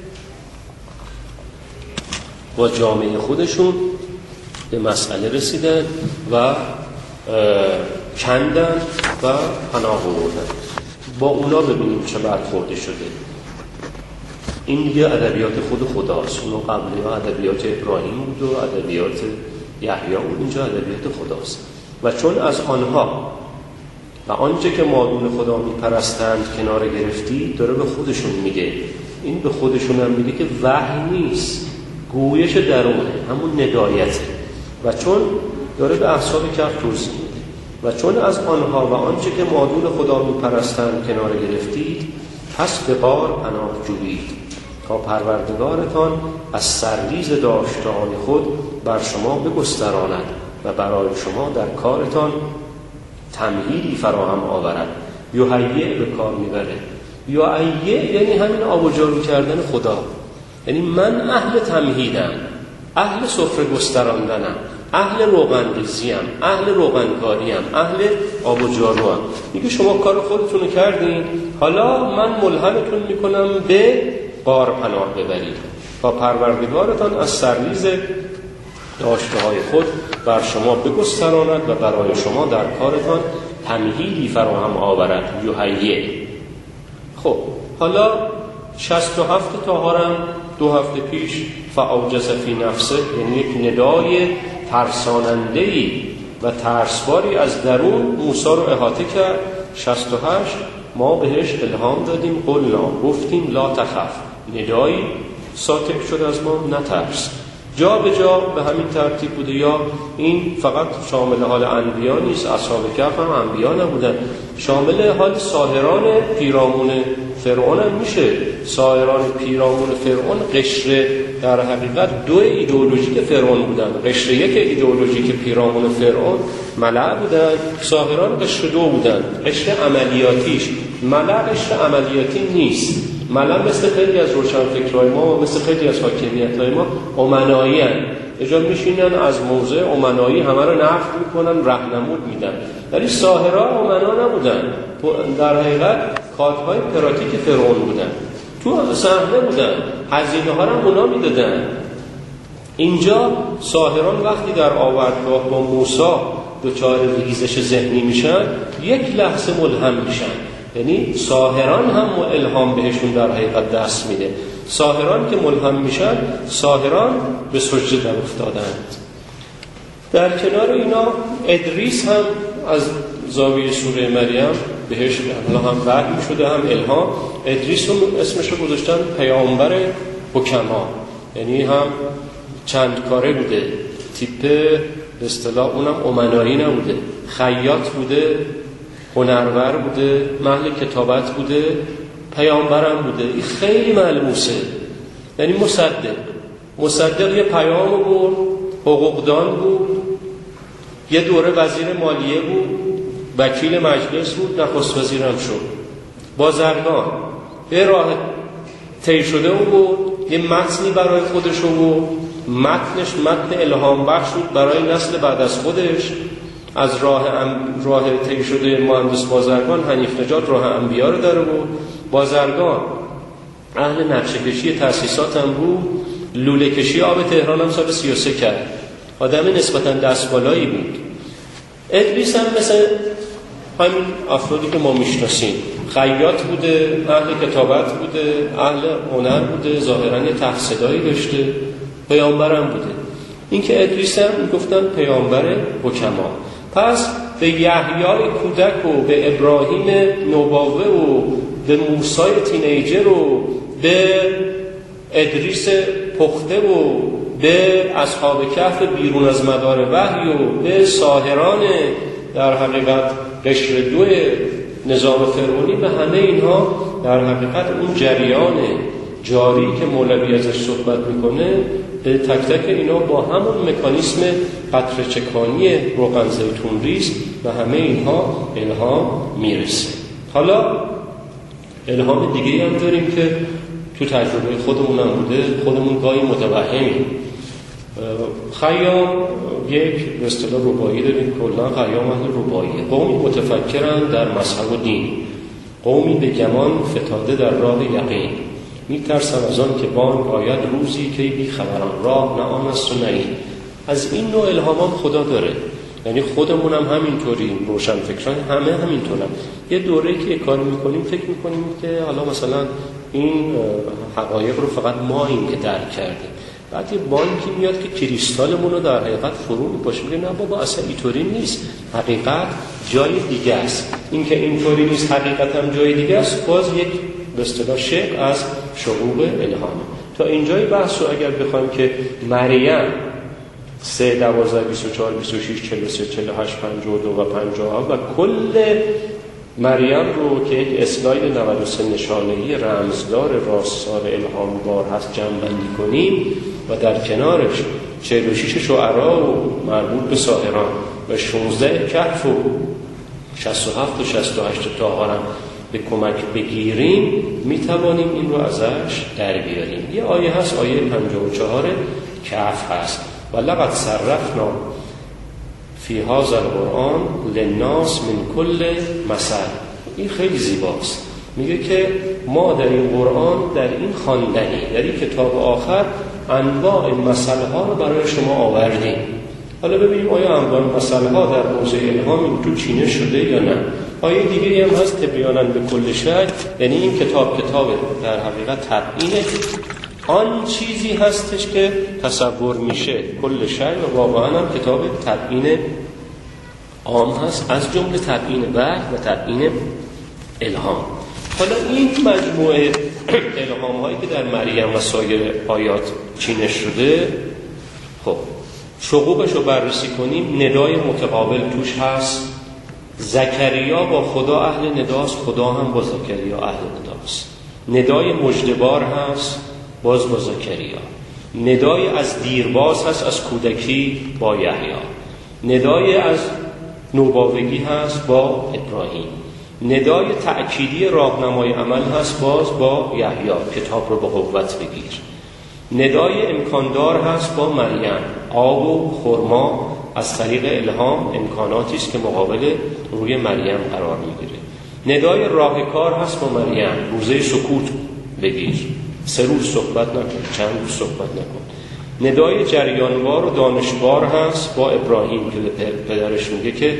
با جامعه خودشون به مسئله رسیدن و کندن و پناه آوردن. با اونا ببینیم چه برخورده شده. این دیگه ادبیات خود خداست. اونو قبلی ها ادبیات ابراهیم بود و ادبیات یحیی بود، اینجا ادبیات خداست. و چون از آنها و آنچه که مادون خدا میپرستند کنار گرفتی، داره به خودشون میگه. این به خودشون هم میگه که وحی نیست، گویش درونه، همون ندایته. و چون داره به اصحاب کهف توضیح میده و چون از آنها و آنچه که معدود خدا میپرستند کنار گرفتید، پس به غار پناه جویید تا پروردگارتان از سرریز داشته‌های خود بر شما بگستراند و برای شما در کارتان تمهیدی فراهم آورد. یهیئ به کار میبره. یهیئ یعنی همین آب و جارو کردن خدا. یعنی من اهل تمهیدم، اهل سفره گستراندنم، اهل روغن ریزیم، اهل روغن کاریم، اهل آب و جاروام. میگه شما کار خودتون کردین، حالا من ملهمتون میکنم به غار پناه ببرید تا پروردگارتان از سرریز داشته‌های خود بر شما بگستراند و برای شما در کارتان تمهیدی فراهم آورد. یهیئ. خب حالا شصت و هفت طاهرم دو هفته پیش فاوجس فی نفسه، یعنی یک ندای ترساننده‌ای و ترسباری از درون موسی رو احاطه کرد. شصت و هشت ما بهش الهام دادیم، قلنا، گفتیم لا تخف، ندایی ساطع شد از ما، نترس. جا به جا به همین ترتیب بوده. یا این فقط شامل حال انبیا نیست، اصحاب کهف هم انبیا نبودن، شامل حال ساحران پیرامون فرعون هم میشه. ساحران پیرامون فرعون قشر در حقیقت دو ایدئولوژی که فرعون بودن. قشر یک ایدئولوژی که پیرامون فرعون ملع بودن، ساحران قشر دو بودن، قشر عملیاتیش. ملع قشر عملیاتی نیست. ملع مثل خیلی از روشنفکرهای ما و مثل خیلی از حاکمیت‌های ما امنایی هستند. اجا میشینن از موضع امنایی همه رو نقد میکنن، راهنمود میدن. ولی ساحرها امنا نبودن، در حقیقت کادهای پراتیک فرعون بودن، تو صحنه بودن، هزینه ها رو اونا میدادن. اینجا ساحران وقتی در آوردگاه با موسی دچار ریزش ذهنی میشن، یک لحظه ملهم میشن. یعنی ساحران هم الهام بهشون در حقیقت دست میده. ساحران که ملهم میشن، ساحران به سجده در افتادند. در کنار اینا ادریس هم از زاویه سوره مریم بهش هم وحی شده، هم الهام. ادریس هم اسمش رو گذاشتن پیامبر حکما، یعنی هم چند کاره بوده، تیپ به اصطلاح اونم امنایی نبوده، خیاط بوده، هنرور بوده، محل کتابت بوده، پیامبرم بوده. این خیلی ملموسه. یعنی مصدق مصدق یه پیام بود، حقوقدان بود، یه دوره وزیر مالیه بود، وکیل مجلس بود، نخست وزیرم شد. بازرگان یه راه طی شده بود، یه متنی برای خودش بود، متنش متن الهام بخش بود برای نسل بعد از خودش. از راه ام... راه طی شده مهندس بازرگان حنیف نژاد راه انبیا رو داره بود. بازرگان اهل نقشه کشی تأسیسات هم بود، لوله کشی آب تهران هم سال سی و سه کرد، آدم نسبتاً دستبالایی بود. ادریس هم مثل همین افرادی که ما میشناسیم، خیاط بوده، اهل کتابت بوده، اهل هنر بوده، ظاهراً یه تحصیلایی داشته، پیامبرم بوده. این که ادریس هم گفتن پیامبر حکما. پس به یحیی کودک و به ابراهیم نوباوه و به موسی تینیجر و به ادریس پخته و به اصحاب کهف بیرون از مدار وحی و به ساحران در حقیقت قشر دو نظام فرعونی، به همه اینها در حقیقت اون جریان جاری که مولوی ازش صحبت میکنه، به تک تک اینا با همون مکانیسم قطره چکانی روغن زیتون ریز و همه اینها الهام میرسه. حالا الهام دیگه هم داریم که تو تجربه خودمون هم بوده، خودمون گاهی متوهمیم. خیام یک به اصطلاح رباعی داریم، کلا خیام اهل رباعیه، قومی متفکرن در مذهب و دین، قومی به گمان فتاده در راه یقین، میترسن از آن که بانگ آید روزی که بی خبران، راه نه آن است و نه این. از این نوع الهامان خدا داره. یعنی خودمون هم همینطوریم، روشن فکران همه همینطورن. یه دوره‌ای که کار میکنیم فکر میکنیم که حالا مثلا این حقایق رو فقط ما این که درک کردیم. بعد یه بانکی میاد که کریستالمون رو در حقیقت فرو میپاشه، میگه نه بابا اصلا اینطوری نیست، حقیقت جای دیگه است. این که اینطوری نیست حقیقت هم جای دیگه است، باز یک به اصطلاح شق از شعوب الهام. تا اینجای بحث رو اگر بخوایم که مریم سه دوازده بیست و چهار بیست و شش چهل و سه چهل و هشت پنجاه و دو و پنجاه و کل مریم رو که یک اسلاید نود و سه نشانه‌ای رمزدار راستار الهامبار هست جمع بندی کنیم و در کنارش چهل و شش شعرا و مربوط به ساحران و شانزده کهف و شصت و هفت و شصت و هشت طاها هم به کمک بگیریم میتوانیم این رو ازش در بیاریم. یه آیه هست، آیه پنجاه و چهار کهف هست و لقد صرفنا فی هذا القرآن للناس من کل مثل. این خیلی زیباست، میگه که ما در این قرآن، در این خواندنی، در این کتاب آخر انواع مثل ها رو برای شما آوردیم. حالا ببینیم آیا انواع مثل ها در موضوع الهام این تو چینه شده یا نه. آیه دیگری هم هست تبیانا به کل شی، یعنی این کتاب کتاب در حقیقت تبیین آن چیزی هستش که تصور میشه، کل شی، و واقعا هم کتاب تبیین عام هست، از جمله تبیین وحی و تبیین الهام. حالا این مجموعه الهام هایی که در مریم و سایر آیات چینش شده، خب شقوقش رو بررسی کنیم. ندای متقابل توش هست، زکریا با خدا اهل نداست، خدا هم با زکریا اهل نداست. ندای مژده‌بار هست، باز با زکریا. ندای از دیرباز هست، از کودکی با یحیی. ندای از نوباوگی هست با ابراهیم. ندای تأکیدی راهنمای عمل هست باز با یحیی، کتاب رو به قوت بگیر. ندای امکاندار هست با مریم، آب و خرما از طریق الهام امکاناتی است که مقابل روی مریم قرار میگیره. ندای راهکار هست با مریم، روزه سکوت بگیر، سه روز صحبت نکن، چند روز صحبت نکن. ندای جریانوار و دانشوار هست با ابراهیم که پدرش میگه که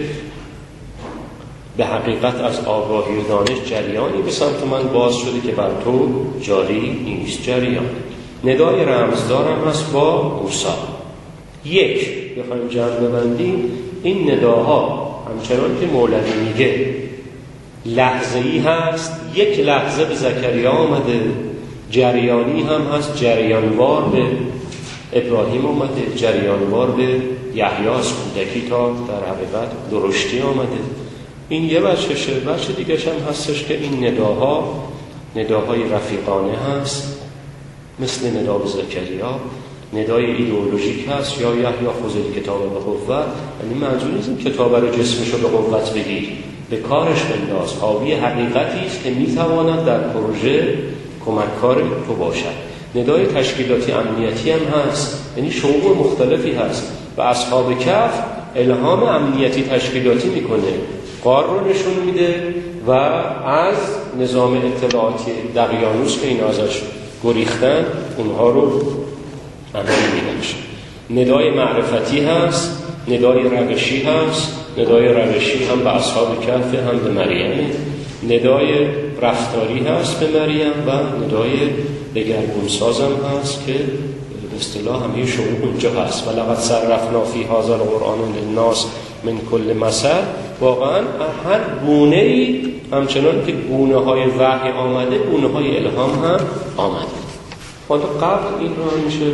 به حقیقت از آگاهی و دانش جریانی به سمت من باز شده که بر تو جاری نیست جریان. ندای رمزدار هم هست با موسی. یک بخوایم جمع ببندیم، این نداها همچنان که مولوی میگه لحظه‌ای هست، یک لحظه به زکریا آمده، جریانی هم هست، جریانوار به ابراهیم آمده، جریانوار به یحیی از کودکی تا در حقیقت درشتی آمده. این یه بچشه. بچه دیگرش هم هستش که این نداها نداهای رفیقانه هست، مثل ندا به زکریا. ندای ایدئولوژیک هست، یا یحیی خذ کتاب به قوت، یعنی منظور نیست این کتاب رو جسمشو به قوت بگیر، به کارش بنداز، حاوی حقیقتی است که میتواند در پروژه کمککار تو باشد. ندای تشکیلاتی امنیتی هم هست، یعنی شعور مختلفی هست و اصحاب کهف الهام امنیتی تشکیلاتی میکنه، غار رو نشون میده و از نظام اطلاعاتی دقیانوس که این ازش گریختن اونها رو امان میدنش. ندای معرفتی هست، ندای روشی هست، ندای روشی هم به اصحاب کهف هم به مریم. ندای رفتاری هست به مریم و ندای دگرگونساز هم هست که به اصطلاح همه شعور اونجا هست. و لقد صرفنا فی هذا القرآن للناس من کل مثل. واقعا هر گونه ای همچنان که گونه های وحی آمده، گونه های الهام هم آمده. حالا قبل این رو میشه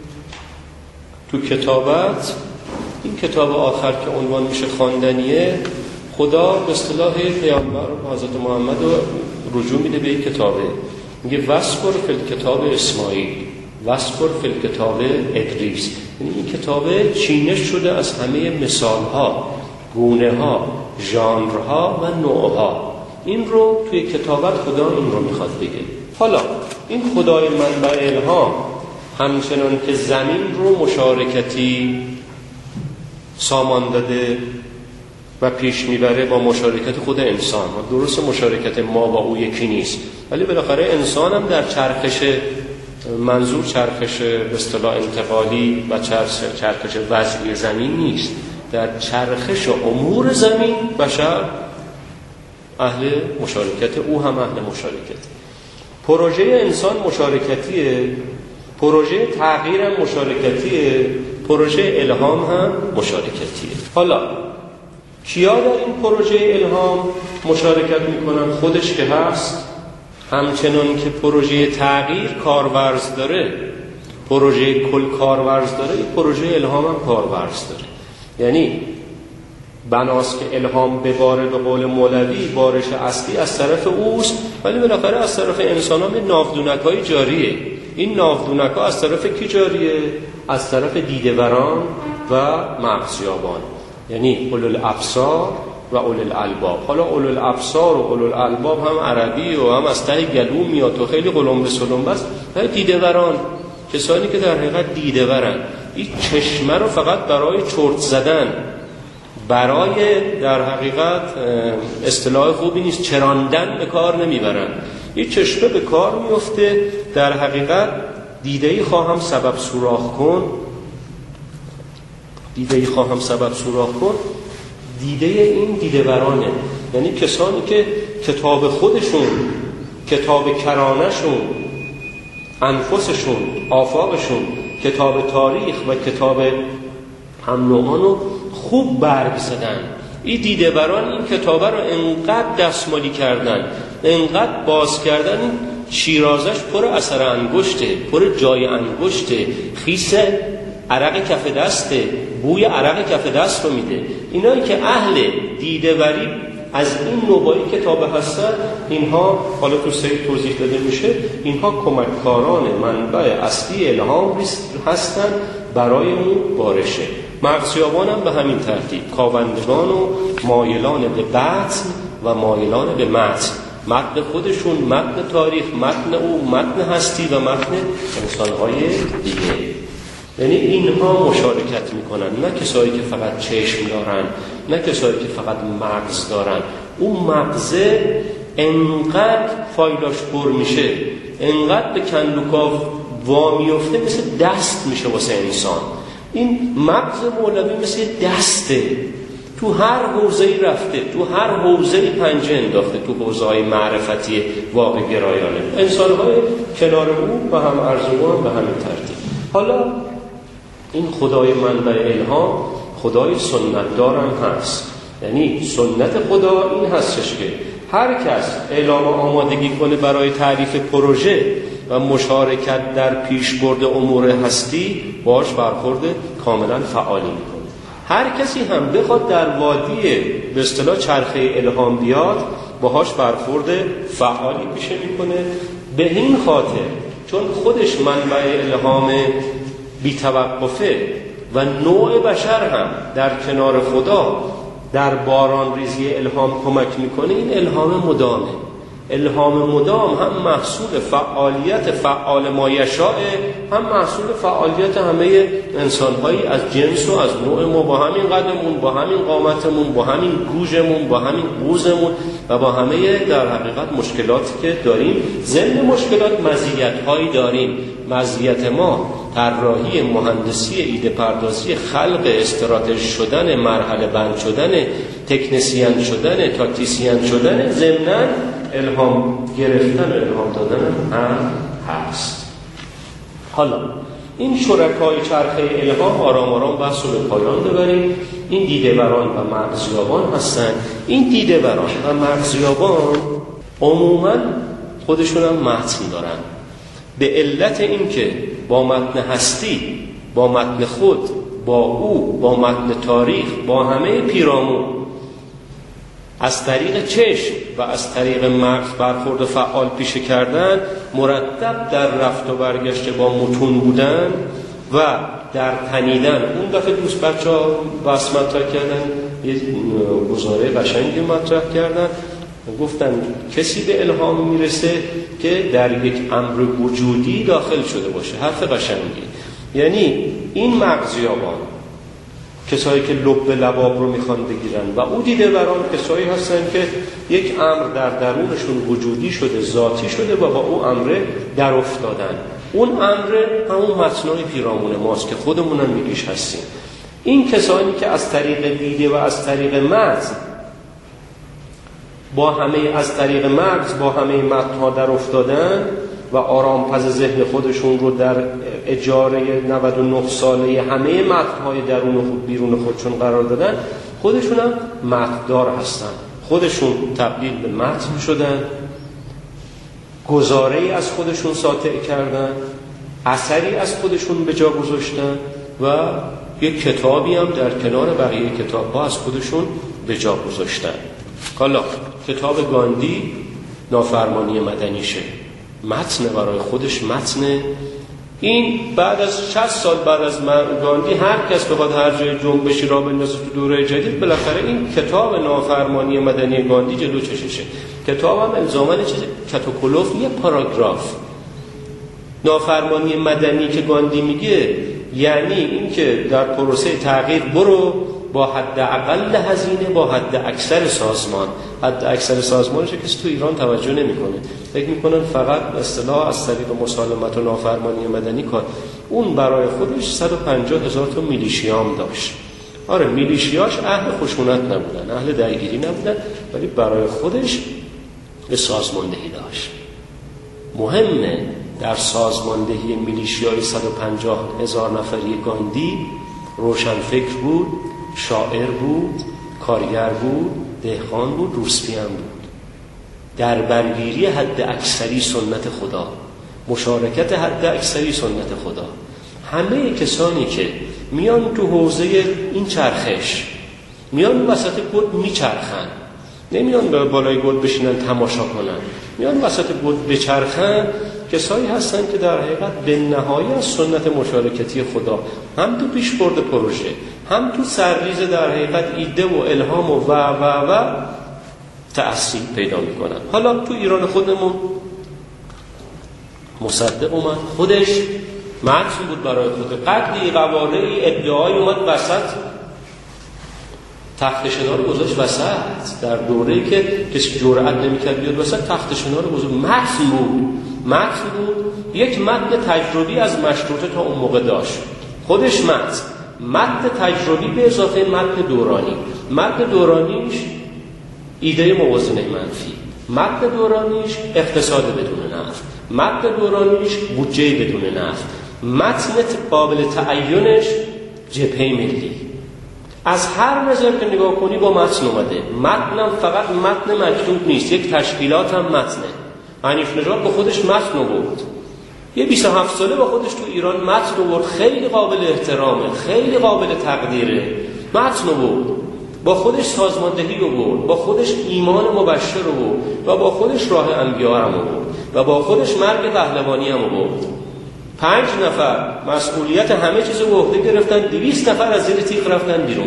تو کتابت، این کتاب آخر که عنوان میشه خواندنیه، خدا به اصطلاح پیامبر حضرت محمد رو رجوع میده به این کتابه، میگه وذکر فی الکتاب اسماعیل، وذکر فی الکتاب ادریس. یعنی این کتابه چینش شده از همه مثالها، گونه ها، ژانرها و نوعها. این رو توی کتابت خدا این رو میخواد بگه. حالا این خدای منبع الهام همچنان که زمین رو مشارکتی سامان داده و پیش میبره با مشارکت خود انسان. درست مشارکت ما با او یکی نیست، ولی بالاخره انسان هم در چرخش، منظور چرخش به اصطلاح انتقالی و چرخش وضعی زمین نیست، در چرخش امور زمین بشر اهل مشارکت، او هم اهل مشارکت. پروژه انسان مشارکتیه، پروژه تغییر هم مشارکتیه، پروژه الهام هم مشارکتیه. حالا کیا در این پروژه الهام مشارکت میکنن؟ خودش که هست، همچنان که پروژه تغییر کارورز داره، پروژه کل کارورز داره، این پروژه الهام هم کارورز داره. یعنی بناست که الهام بباره، به قول مولوی بارش اصلی از طرف اوست، ولی بالاخره از طرف انسان ها ناودونک های جاریه. این ناودونک ها از طرف کی جاریه؟ از طرف دیده‌وران و مغزیابان، یعنی اولو الابصار و اولو الالباب. حالا اولو الابصار و اولو الالباب هم عربی و هم از ته گلو میاد و خیلی قلمبه سلمبه است. دیده‌وران، کسانی که در حقیقت دیده‌ورن، این چشمه رو فقط برای چرت زدن، برای در حقیقت اصطلاح خوبی نیست چراندن به کار نمیبرن. این چشمه به کار میفته در حقیقت دیده‌ای خواهم سبب سوراخ کن، دیده‌ای خواهم سبب سوراخ کن. دیده این دیده‌ورانه، یعنی کسانی که کتاب خودشون، کتاب کرانشون، انفسشون، آفاقشون، کتاب تاریخ و کتاب هم نوعانو خوب برگ زدن. این دیده‌وران این کتابه رو انقدر دستمالی کردن، انقدر باز کردن، این شیرازش پر اثر انگشته، پر جای انگشته، خیس عرق کف دسته، بوی عرق کف دست رو میده. اینایی که اهل دیده‌وری از این نوعی کتاب هستن، اینها حالا تو سری توضیح داده میشه، اینها کمککاران منبع اصلی الهام هستن برای اون بارشه. مغزیابان هم به همین ترتیب، کاوندگان و مایلان به بطن و مایلان به متن، متن خودشون، متن تاریخ، متن او، متن هستی و متن انسانهای دیگه. یعنی اینها مشارکت میکنن، نه کسایی که فقط چشم دارن، نه کسایی که فقط مغز دارن. اون مغزه انقدر فایلاش پر میشه، انقدر به کندوکاو وا میفته، مثل دست میشه واسه انسان. این مغز مولوی مثل دسته، تو هر حوزه‌ای رفته، تو هر حوزه‌ای پنجه انداخته، تو حوزه‌های معرفتی واقع گرایانه. انسان‌های کنار او و هم ارزوان به همین ترتیب. حالا این خدای منبع الهام خدای سنت دارم هست. یعنی سنت خدا این هستش که هر کس اعلام آمادگی کنه برای تعریف پروژه و مشارکت در پیشبرد امور هستی، باش برخورد کاملا فعالی میکنه. هر کسی هم بخواد در وادی به اصطلاح چرخه الهام بیاد، باهاش برخورد فعالی پیشه میکنه. به این خاطر چون خودش منبع الهام بی‌توقفه و نوع بشر هم در کنار خدا در باران ریزی الهام کمک میکنه، این الهام مدامه. الهام مدام هم محصول فعالیت فعال مایشاء، هم محصول فعالیت همه انسان‌هایی از جنس و از نوع ما، با همین قدمون، با همین قامتمون، با همین گوژمون، با همین قوزمون و با همه در حقیقت مشکلاتی که داریم. ضمن مشکلات مزیت‌هایی داریم. مزیت ما طراحی، مهندسی، ایده پردازی، خلق، استراتژی شدن، مرحله بند شدن، تکنسین شدن، تاکتیسین شدن، ضمن الهام گرفتن و الهام دادن هم هست. حالا این شرکای چرخه الهام آرام آرام بحث رو به پایان ببریم. این دیده‌وران و مغزیابان هستن. این دیده‌وران و مغزیابان عموماً خودشون هم متن دارن، به علت اینکه با متن هستی، با متن خود، با او، با متن تاریخ، با همه پیرامون از طریق چشم و از طریق مغز برخورد فعال پیشه کردن، مرتب در رفت و برگشت با متون بودن و در تنیدن. اون دفعه دوست بچه ها بحث مطرح کردن، یه گزاره قشنگی مطرح کردن، گفتن کسی به الهام میرسه که در یک امر وجودی داخل شده باشه. حرف قشنگی. یعنی این مغزیابان کسایی که لب لباب رو میخوان بگیرن و او دیده‌وران کسایی هستن که یک امر در درونشون وجودی شده، ذاتی شده و با او امر در افتادن. اون امر همون متنای پیرامون ماست که خودمون هم میگیش هستیم. این کسانی که از طریق دیده و از طریق مغز با همه از طریق مغز با همه متن‌ها در افتادن و آرام پز ذهن خودشون رو در اجاره نود و نه ساله همه متن‌های درون خود بیرون خودشون قرار دادن، خودشون هم متندار هستن، خودشون تبدیل به متن شدن گزاره‌ای از خودشون ساطع کردن، اثری از خودشون به جا گذاشتن و یک کتابی هم در کنار بقیه کتاب‌ها از خودشون به جا گذاشتن. حالا کتاب گاندی نافرمانی مدنیشه، متن برای خودش متن. این بعد از شصت سال بعد از گاندی هر کس بخواد هر جای جنبشی را بندازه تو دوره جدید، بالاخره این کتاب نافرمانی مدنی گاندی جلو چششه. کتاب هم الزاماً چیز کاتوکولوف، یه پاراگراف. نافرمانی مدنی که گاندی میگه یعنی این که در پروسه تغییر برو با حد اقل هزینه با حد اکثر سازمان. حد اکثر سازمانش کسی تو ایران توجه نمیکنه، فکر میکنن فقط اصطلاح از طریق مسالمت و نافرمانی مدنی کار. اون برای خودش صد و پنجاه هزار تا میلیشیام داشت. آره میلیشیاش اهل خشونت نبودن، اهل درگیری نبودن، ولی برای خودش به سازماندهی داشت. مهمه در سازماندهی میلیشیای صد و پنجاه هزار نفری گاندی روشنفکر بود، شاعر بود، کارگر بود، دهقان بود، روسپیان بود. در برگیری حد اکثری سنت خدا، مشارکت حد اکثری سنت خدا. همه کسانی که میان تو حوزه این چرخش، میان وسط گود میچرخن، نمیان به بالای گود بشینن تماشا کنن، میان وسط گود بچرخن، کسایی هستن که در حقیقت به نهایی از سنت مشارکتی خدا هم تو پیش برده پروژه، هم تو سرریز در حقیقت ایده و الهام و و و و تأثیر پیدا میکنن. حالا تو ایران خودمون مصدق اومد، خودش متن بود برای خود، قدری قواره ادعای اومد وسط، تخت شنا رو گذاشت وسط. در دوره‌ای که کسی جرئت نمی‌کرد بیاد وسط، تخت شنا رو گذاشت. متن بود، متن بود، یک متن تجربی از مشروطه تا اون موقع داشت. خودش متن، متن تجربی به اضافه متن دورانی. متن دورانیش ایده موازنه منفی، متن دورانیش اقتصاد بدون نفت، متن دورانیش بودجه بدون نفت، متن قابل تعینش جبهه ملی. از هر نظر که نگاه کنی با متن اومده. متنم فقط متن مکتوب نیست، یک تشکیلات هم متنه. حنیف نژاد با خودش متن آورد، یه بیست و هفت ساله با خودش تو ایران متن آورد، خیلی قابل احترامه، خیلی قابل تقدیره. متن آورد، با خودش سازماندهی آورد، با خودش ایمان مبشر آورد و با خودش راه انبیا هم آورد و با خودش مرگ پهلوانی هم آورد. پنج نفر مسئولیت همه چیز رو به عهده گرفتن، دویست نفر از زیر تیغ رفتن بیرون.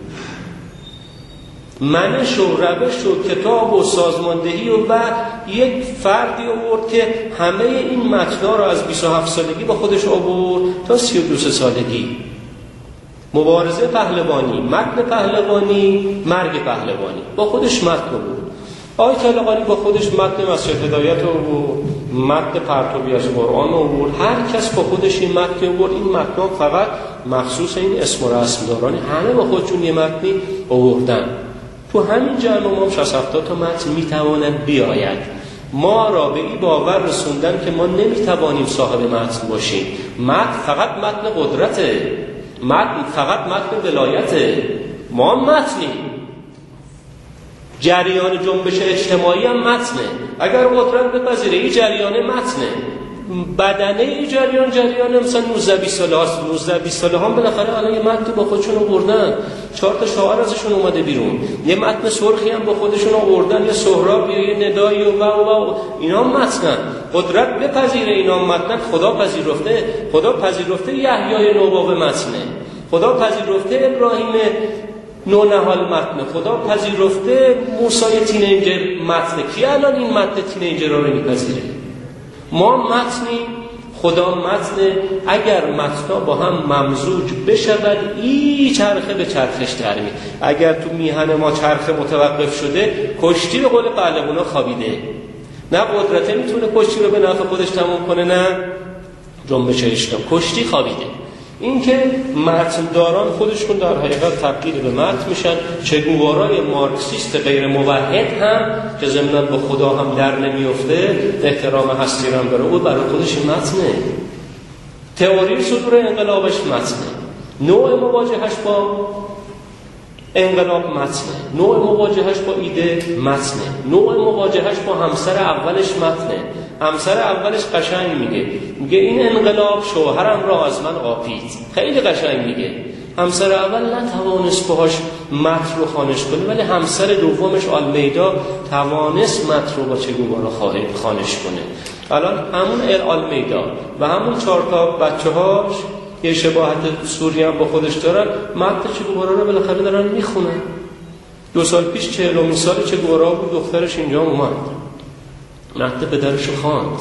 منش و روش و کتاب و سازماندهی و بعد یک فردی آورد که همه این متن‌ها رو از بیست و هفت سالگی با خودش آورد تا سی و دو سالگی. مبارزه پهلوانی، متن پهلوانی، مرگ پهلوانی، با خودش متن آورد. آقای طالقانی با خودش متن مسجد هدایت و متن پرتوی از قرآن آورد. هر کس با خودش این متن آورد. این متن فقط مخصوص این اسم و رسمداران، همه با خودشون یه متنی آوردن. تو همین جمع ما شصت هفتاد تا متن میتواند بیاید. ما را به این باور رسوندن که ما نمیتوانیم صاحب متن باشیم. متن فقط متن قدرته، متن فقط متن ولایته. ما متنیم. جریان جنبش اجتماعی هم متنه. اگر قدرت بپذیره این جریان متنه. بدنه این جریان جریان مثلا نوزده بیست ساله هاست. نوزده بیست ساله هم بالاخره الان یه متن با خودشون آوردن، چهار تا شاعر ازشون اومده بیرون، یه متن سرخی هم با خودشون آوردن، یه سهراب یا یه ندایی و و و اینا متنن. قدرت بپذیره اینا متنن. خدا پذیرفته، خدا پذیرفته یحیی نوباوه متنه، خدا پذیرفته ابراهیم نونهال متن، خدا پذیرفته موسی تینیجر متن. کی الان این متن تینیجر رو میپذیره؟ ما متنی، خدا متن. اگر متنا با هم ممزوج بشود این چرخه به چرخش در می. اگر تو میهن ما چرخه متوقف شده، کشتی به قول پهلوانا خوابیده. نه قدرته میتونه کشتی رو به نفع خودش تموم کنه، نه جنبش اجتماعی. کشتی خوابیده. این که متنداران خودشون در حقیقت تبدیل به متن میشن. چگوارای مارکسیست غیر موحد هم که ضمناً با خدا هم در نمیفته، احترام هستی هم داره، او برای خودش متنه. تئوری صدور انقلابش متنه، نوع مواجهش با انقلاب متنه، نوع مواجهش با ایده متنه، نوع مواجهش با همسر اولش متنه. همسر اولش قشنگ میگه میگه این انقلاب شوهرم را از من آپید، خیلی قشنگ میگه. همسر اول نتوانست باهاش متن رو خوانش کنه، ولی همسر دومش آلمیدا توانست متن رو با چگوارا خوانش کنه. الان همون آلمیدا و همون چهار تا بچه‌هاش یه شباهت سوری هم با خودش دارن، متن چگوارا رو بالاخره دارن میخونن. دو سال پیش چهلمین سال چگوارا بود، دخترش اینجا اومد متن پدرشو خواند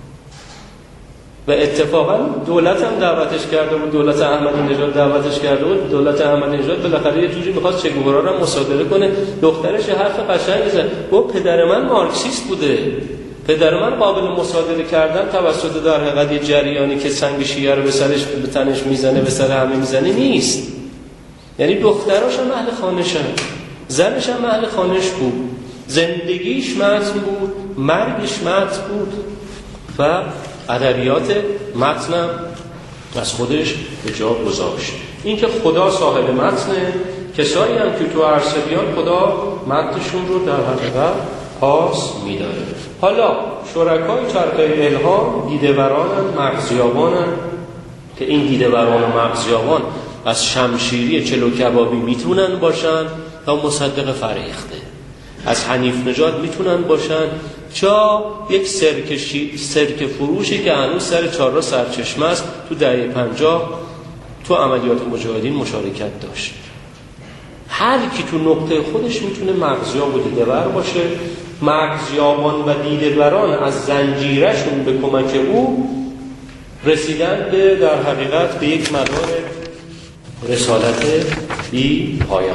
و اتفاقا دولت هم دعوتش کرده بود، دولت احمدی نژاد دعوتش کرده بود. دولت احمدی نژاد بالاخره یه جوری می‌خواست چگوارا رو مصادره کنه. دخترش حرف قشنگی زد، گفت پدر من مارکسیست بوده، پدر من قابل مصادره کردن توسط در حقیقت یه جریانی که سنگ شیعه رو به سرش به تنش میزنه به سر همه میزنه نیست. یعنی دختراش هم اهل خانشن، زنش هم اهل خانش بود، زندگیش متن بود، مرگش متن بود و ادبیات متنم از خودش به جا گذاشت. این که خدا صاحب متنه، کسایی هم که تو عرصه بیان خدا متنشون رو در حقیقت پاس میداره. حالا شرکای چرخه الهام دیده‌ورانن، مغزیابانن که این دیده‌وران و مغزیابان از شمشیری چلو کبابی میتونن باشن تا مصدق فریخته، از حنیف نژاد میتونن باشن چا یک سرک, شی... سرک فروشی که هنوز سر چهار راه سرچشمه است تو دهه پنجاه تو عملیات مجاهدین مشارکت داشت. هر کی تو نقطه خودش میتونه مغزیاب و دیده‌ور باشه. مغزیابان و دیده‌وران از زنجیرشون به کمک او رسیدن به در حقیقت به یک مدار رسالت بی پایان.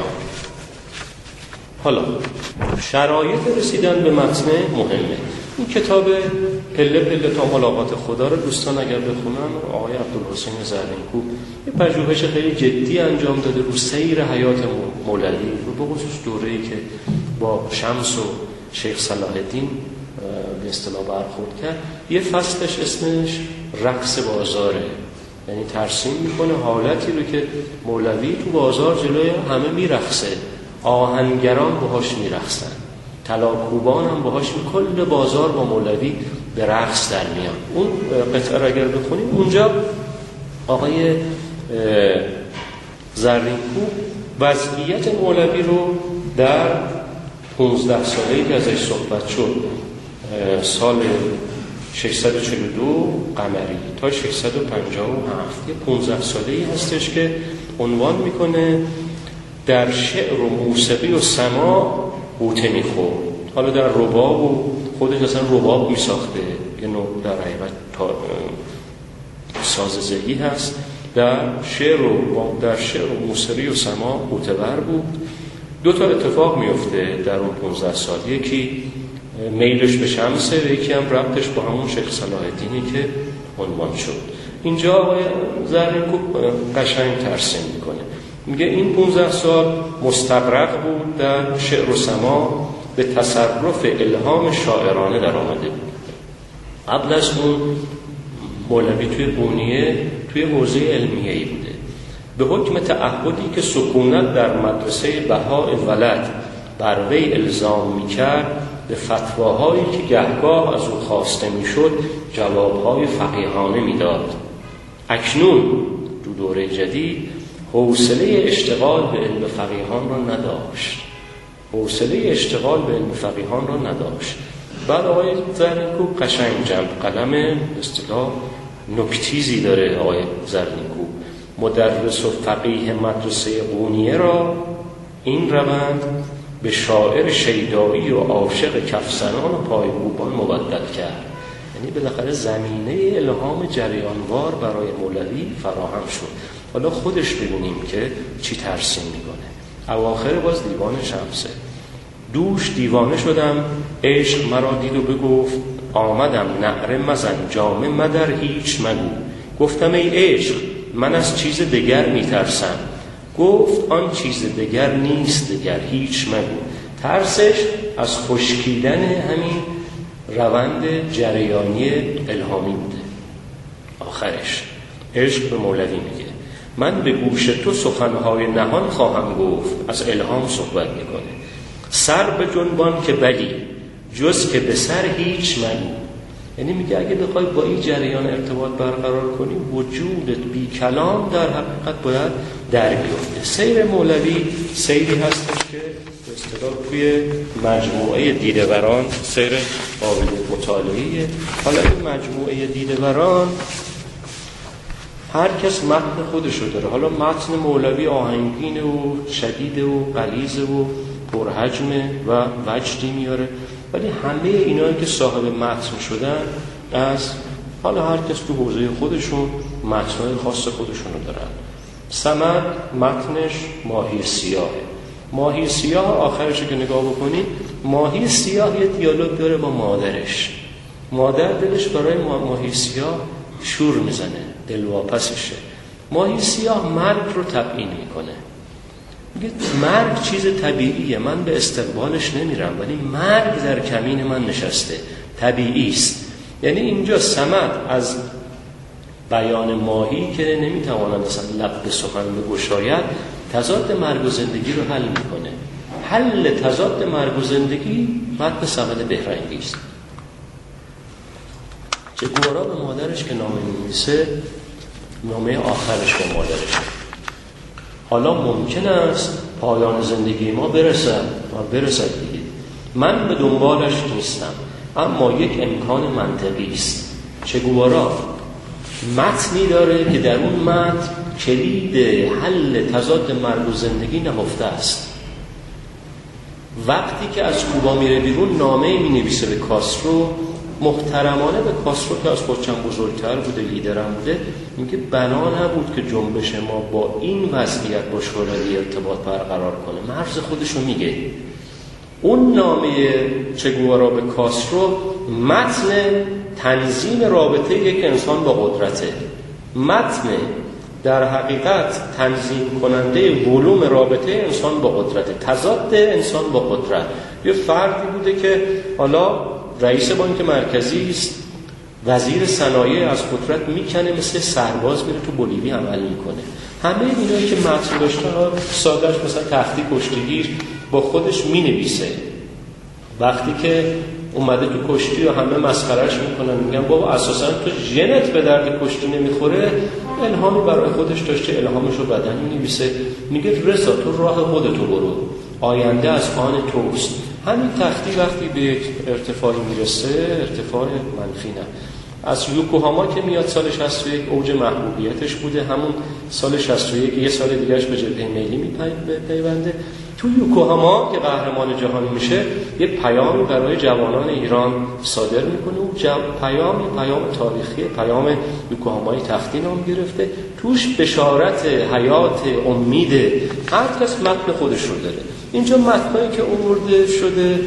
حالا شرایط رسیدن به متن مهمه. این کتاب پله پله تا ملاقات خدا رو دوستان اگر بخونن، آقای عبدالحسین زرینکوب یه پژوهش خیلی جدی انجام داده رو سیر حیات مولوی رو، به خصوص دوره‌ای که با شمس و شیخ صلاح الدین به اصطلاح برخورد کرد. یه فصلش اسمش رقص بازاره، یعنی ترسیم میکنه حالتی رو که مولوی تو بازار جلوی همه میرقصه، آهنگران باهاش میرقصن، طلاکوبان هم باهاش، کل بازار با مولوی به رقص در میان. اون قطعه را اگر بخونیم اونجا آقای زرینکوب وضعیت مولوی رو در پانزده ساله‌ای که ازش صحبت شد، سال ششصد و چهل و دو قمری تا ششصد و پنجاه و هفت، یه پانزده ساله‌ای هستش که عنوان میکنه در شعر و موسیقی و سماع بوته میخورد. حالا در رباب و خودش اصلا رباب میساخته، یه نوع در حقیقت ساززهی هست. در شعر و در شعر و موسیقی و سماع بوته‌ور بود. دو تا اتفاق میفته در اون پانزده سال، یکی میلش به شمسه و یکی هم ربطش با همون شیخ صلاح الدینی که عنوان شد. اینجا آقای زرینکوب قشنگ ترسیم میکنه، میگه این پانزده سال مستغرق بود در شعر و سماع، به تصرف الهام شاعرانه در آمده بود. قبل از اون مولوی توی بونیه توی حوزه علمیه‌ای بوده، به حکم تعهدی که سکونت در مدرسه بهاء ولد بر وی الزام می‌کرد، به فتواهایی که گهگاه از او خواسته می‌شد جواب‌های فقیهانه می‌داد. اکنون دو دوره جدید حوصله اشتغال به علم فقیهان را نداشت. حوصله اشتغال به علم فقیهان را نداشت. بعد آقای زرینکوب قشنگ جنب قلم اصطلاح نکتیزی داره. آقای زرینکوب مدرس و فقیه مدرسه قونیه را این روند به شاعر شیدایی و عاشق کفزنان و پایکوبان مبدل کرد. یعنی بالاخره زمینه الهام جریانوار برای مولوی فراهم شد. حالا خودش ببینیم که چی ترسیم میکنه. اواخر باز دیوان شمسه. دوش دیوانه شدم، عشق مرا دید و بگفت آمدم نعره مزن جامه مدر هیچ مگو. گفتم ای عشق من از چیز دگر میترسم. گفت آن چیز دگر نیست دگر هیچ مگو. ترسش از خشکیدن همین روند جریانی الهامی بوده. آخرش عشق به مولوی میگه من به گوش تو سخنهای نهان خواهم گفت. از الهام صحبت میکنه. سر به جنبان که بلی جز که به سر هیچ مگو. یعنی میگه اگه بخوای با این جریان ارتباط برقرار کنی، وجودت بی کلام در حقیقت باید در بیفته. سیر مولوی سیری هستش که به اصطلاح توی مجموعه دیده‌وران سیر قابل مطالعه‌ایه. حالا این مجموعه دیده‌وران هر کس متن خودشو داره. حالا متن مولوی آهنگینه و شدیده و غلیظه و پرحجمه و وجدی میاره، ولی همه اینا که صاحب متن شدن از حالا هر کس تو حوزه خودشون متن‌های خاص خودشونو دارن. صمد متنش ماهی سیاهه. ماهی سیاه آخرش که نگاه بکنید، ماهی سیاه یه دیالوگ داره با مادرش. مادر دلش برای ماهی سیاه شور میزنه، دلواپسشه. ماهی سیاه مرگ رو تبیین میکنه، میگه مرگ چیز طبیعیه، من به استقبالش نمیرم، ولی مرگ در کمین من نشسته، طبیعی است. یعنی اینجا صمد از بیان ماهی که نمیتواند اصلا لب به سخن بگشاید، تضاد مرگ و زندگی رو حل میکنه. حل تضاد مرگ و زندگی متن صمد بهرنگی است. چگوارا به مادرش که نامه می‌نویسه، نامه آخرش به مادرش، حالا ممکن است پایان زندگی ما برسد و برسد دیگه، من به دنبالش نیستم، اما یک امکان منطقی است. چگوارا متنی داره که در اون متن کلید حل تضاد مرگ و زندگی نهفته است. وقتی که از کوبا میره بیرون نامه می نویسه به کاسترو، محترمانه به کاسترو که از خودشم بزرگتر بوده، لیدرم بوده، میگه بنا نبود که جنبش ما با این وضعیت با شوروی ارتباط برقرار کنه. مرز خودشو میگه. اون نامه چگوارا به کاسترو متن تنظیم رابطه یک انسان با قدرته، متن در حقیقت تنظیم کننده ولوم رابطه انسان با قدرته، تضاد انسان با قدرت. یه فردی بوده که حالا رئیس بانک مرکزی است، وزیر صنایع، از قدرت میکنه، مثل سرباز میره تو بولیوی عمل میکنه. همه اینایی که متن داشتن سادهش مثلا تختی کشتیگیر با خودش مینویسه. وقتی که اومده تو کشتی و همه مسخرهش میکنن، میگن بابا اساسا تو ژنت به درد کشتی نمیخوره، الهامی برای خودش داشته، الهامشو بدن مینویسه. میگه رضا تو راه خودتو برو، آینده از آن توست. همین تختی وقتی به یک ارتفاعی میرسه، ارتفاع منفی نه، از یوکوهاما که میاد سال شصت و یک اوج محبوبیتش بوده، همون سال شصت و یک یه سال دیگهش به جبهه ملی میپیونده. تو یوکوهاما که قهرمان جهانی میشه، یه پیامی برای جوانان ایران صادر میکنه. اون پیام پیام تاریخی، پیام یوکوهامای تختی نام گرفته، توش بشارت حیات، امید، هر کس متن خودش رو داره. اینجا متنایی که آورده شده،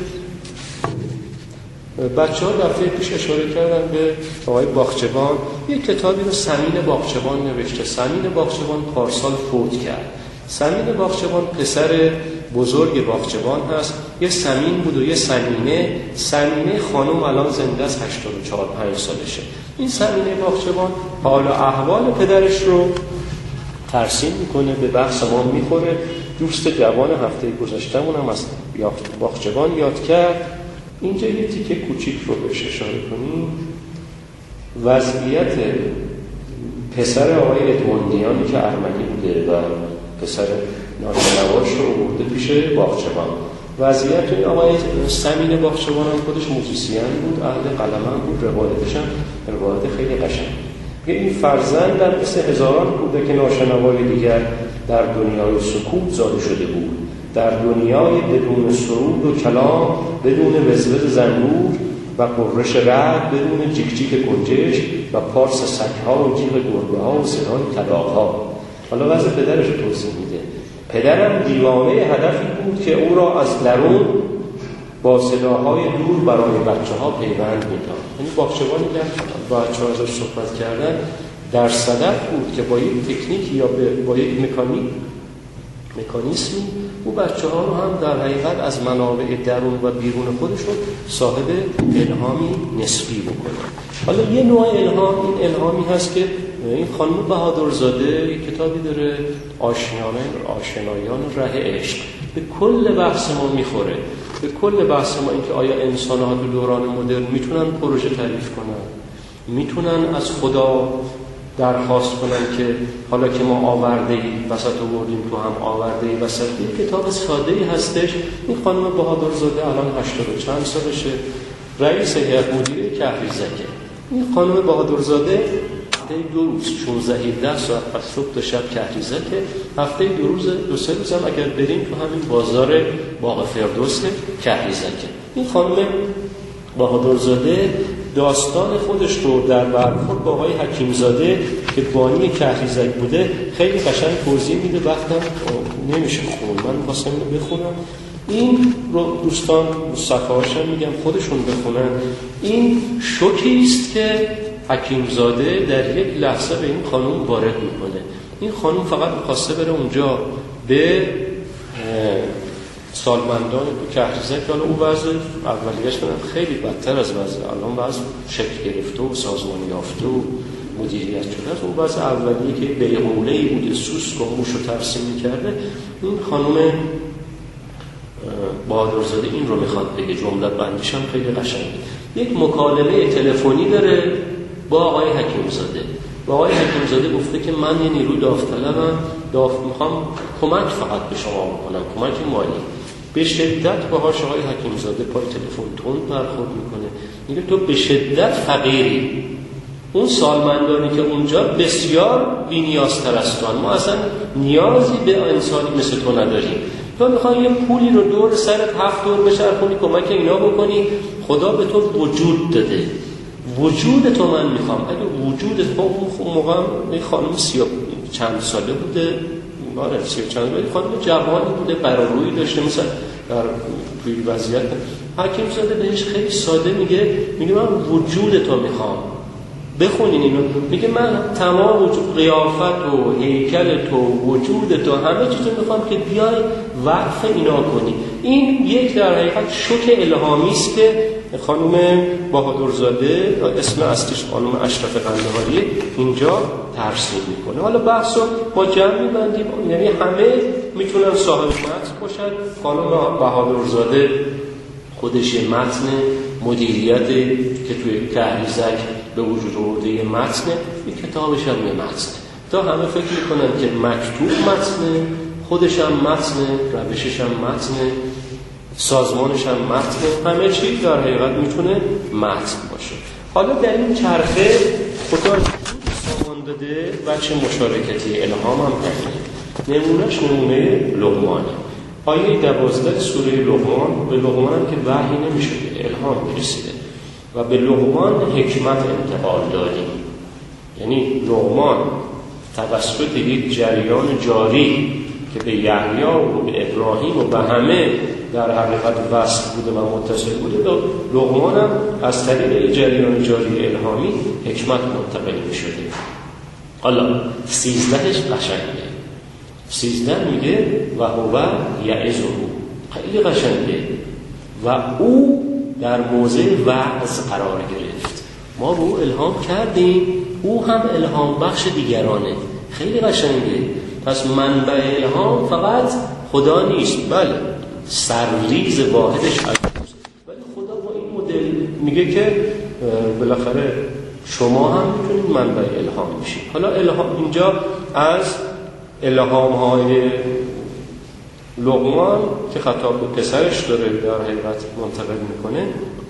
بچه ها دفعه پیش اشاره کردن به آقای باغچبان، یک کتابی رو سمین باغچبان نوشته. سمین باغچبان پارسال فوت کرد. سمین باغچبان پسر بزرگ باغچبان هست. یه سمین بود و یه سمینه. سمینه خانم الان زنده است، هشتاد و چهار پنج سالشه. این سمینه باغچبان حال و احوال پدرش رو ترسیم میکنه، به بحث ما میخوره. دوست جوان هفته گذشتمون هم از باغچبان یاد کرد. اینجا یه تیکه کوچیک رو بهش اشاره کنیم. وضعیت پسر آقای ادموندیانی که ارمنی بوده و پسر ناشنواش رو برده پیش باغچبان. وضعیت این آقای سمین باغچبان هم خودش موزیسین بود، اهل قلمم بود، روایتش هم روایت خیلی قشنگ. این فرزند در مثل هزاران بوده که ناشنوای دیگر در دنیای سکوت زاده شده بود، در دنیای بدون سرود و کلام، بدون وزوز زنبور و قررش رعد، بدون جیک جیک گنجش و پارس سگ‌ها و جیغ گربه‌ها و صدای کلاغ‌ها. حالا وضع پدرش رو توضیح میده. پدرم دیوانه هدفی بود که او را از درون با صداهای دور برای بچه‌ها پیوند می‌داد. یعنی باغچبانی که با بچه‌ها ازش صحبت کردن در صدد بود که با یک تکنیک یا با یک مکانیک مکانیسمی او بچه ها رو هم در حقیقت از منابع درون و بیرون خودشون صاحب الهامی نسبی بکنه. حالا یه نوع الهام، این الهامی هست که این خانم بهادرزاده یک کتابی داره، آشنایان آشنایان ره عشق، به کل بحث ما میخوره. به کل بحث ما این که آیا انسان‌ها تو دوران مدرن میتونن پروژه تعریف کنن، میتونن از خدا درخواست کنن که حالا که ما آورده‌ای وسط آوردیم تو هم آورده‌ای وسط. این کتاب ساده‌ای هستش. این خانم بهادرزاده الان هشتاد و چند سالشه، رئیس هیئت مدیره کهریزکه. این خانم بهادرزاده هفته دو روز شانزده هفده ساعت از صبح تا شب کهریزکه. هفته دو روز دو سه روز هم اگر بریم تو همین بازار باغ فردوس کهریزکه. این خانم بهادرزاده داستان خودش رو در برخورد با آقای حکیمزاده که بانی کهریزک بوده خیلی قشنگ توضیح میده. وقتم نمیشه خوند، من می‌خواستم اینو بخونم. این رو دوستان صفحه‌اش میگم خودشون بخونن. این شوکی است که حکیمزاده در یک لحظه به این خانم وارد میکنه. این خانم فقط می‌خواسته بره اونجا به سالمندان تو کهریزک. حالا اون وضع اولیش من خیلی بدتر از وضع الان، وضع شکل گرفته و سازمان یافته و مدیریت شده است. اون وضع اولیه که بیغوله‌ای بوده، سوسک و موش رو ترسیم می‌کرده. این خانم بهادرزاده این رو میخواد بگه، جمله بندیش هم خیلی قشنگه. یک مکالمه تلفنی داره با آقای حکیمزاده. با آقای حکیمزاده گفته که من یه نیروی داوطلبم، داوط میخوام کمک فقط به شما بکنم، کمک مالی. به شدت باهاش آقای حکیمزاده پای تلفن تند برخورد میکنه، میگه تو به شدت فقیری، اون سالمندانی که اونجا بسیار بی‌نیازتر هستن، ما اصلا نیازی به انسانی مثل تو نداریم. تو میخوای یه پولی رو دور سرت هفت دور بچرخونی کمک اینا بکنی، خدا به تو وجود داده، وجود تو من میخوام. اگه وجود تو اون موقع این خانم سی چند ساله بوده، آره سی چند ساله، خانم جوانی بوده، قرارویی داشته، مثلا در توی وضعیت حکیمزاده بهش خیلی ساده میگه میگه من وجود تو میخوام. بخونین اینو. میگه من تمام وجود، قیافت و هیکل تو، وجود تو، همه چیزو میخوام که بیای وقف اینا کنی. این یک در حقیقت شوک الهامی است که خانم بهادرزاده، اسم اصلیش خانم اشرف قندهاری، اینجا ترسیم میکنه. حالا بحثو با جمع میبندیم، یعنی همه میتونن صاحب متن باشن. خانم بهادرزاده خودش یه متن مدیریت که توی کهریزک به وجود آورده یه متن، این کتابش هم یه متن. تا همه فکر میکنن که مکتوب متن، خودش هم متن، روشش هم متن، سازمانش هم متن، همه چی در حقیقت میتونه متن باشه. حالا در این چرخه خدا سامان داده بچه مشارکتی الهام هم همینه. نمونهش نمونه لقمانه. آیه دوازده سوره لقمان، به لقمان هم که وحی نمیشده، الهام میرسیده و به لقمان حکمت انتقال دادیم. یعنی لقمان توسط یک جریان جاری که به یحیی و به ابراهیم و به همه در حقیقت وصل بوده و متصل بوده، لقمان هم از طریق جریان جاری الهامی حکمت منتقل میشده. حالا سیزدهش قشنگه. سیزده میگه و هو یعظه، خیلی قشنگه، و او در موضع وعظ قرار گرفت. ما به او الهام کردیم، او هم الهام بخش دیگرانه. خیلی قشنگه. پس منبع الهام فقط خدا نیست، بله سرریز واحدش الهامه، ولی خدا با این مدل میگه که بالاخره شما هم میتونید منبع الهام بشید. حالا الهام اینجا از الهام های لقمان که خطاب به پسرش داره در حقیقت منتقل میکنه،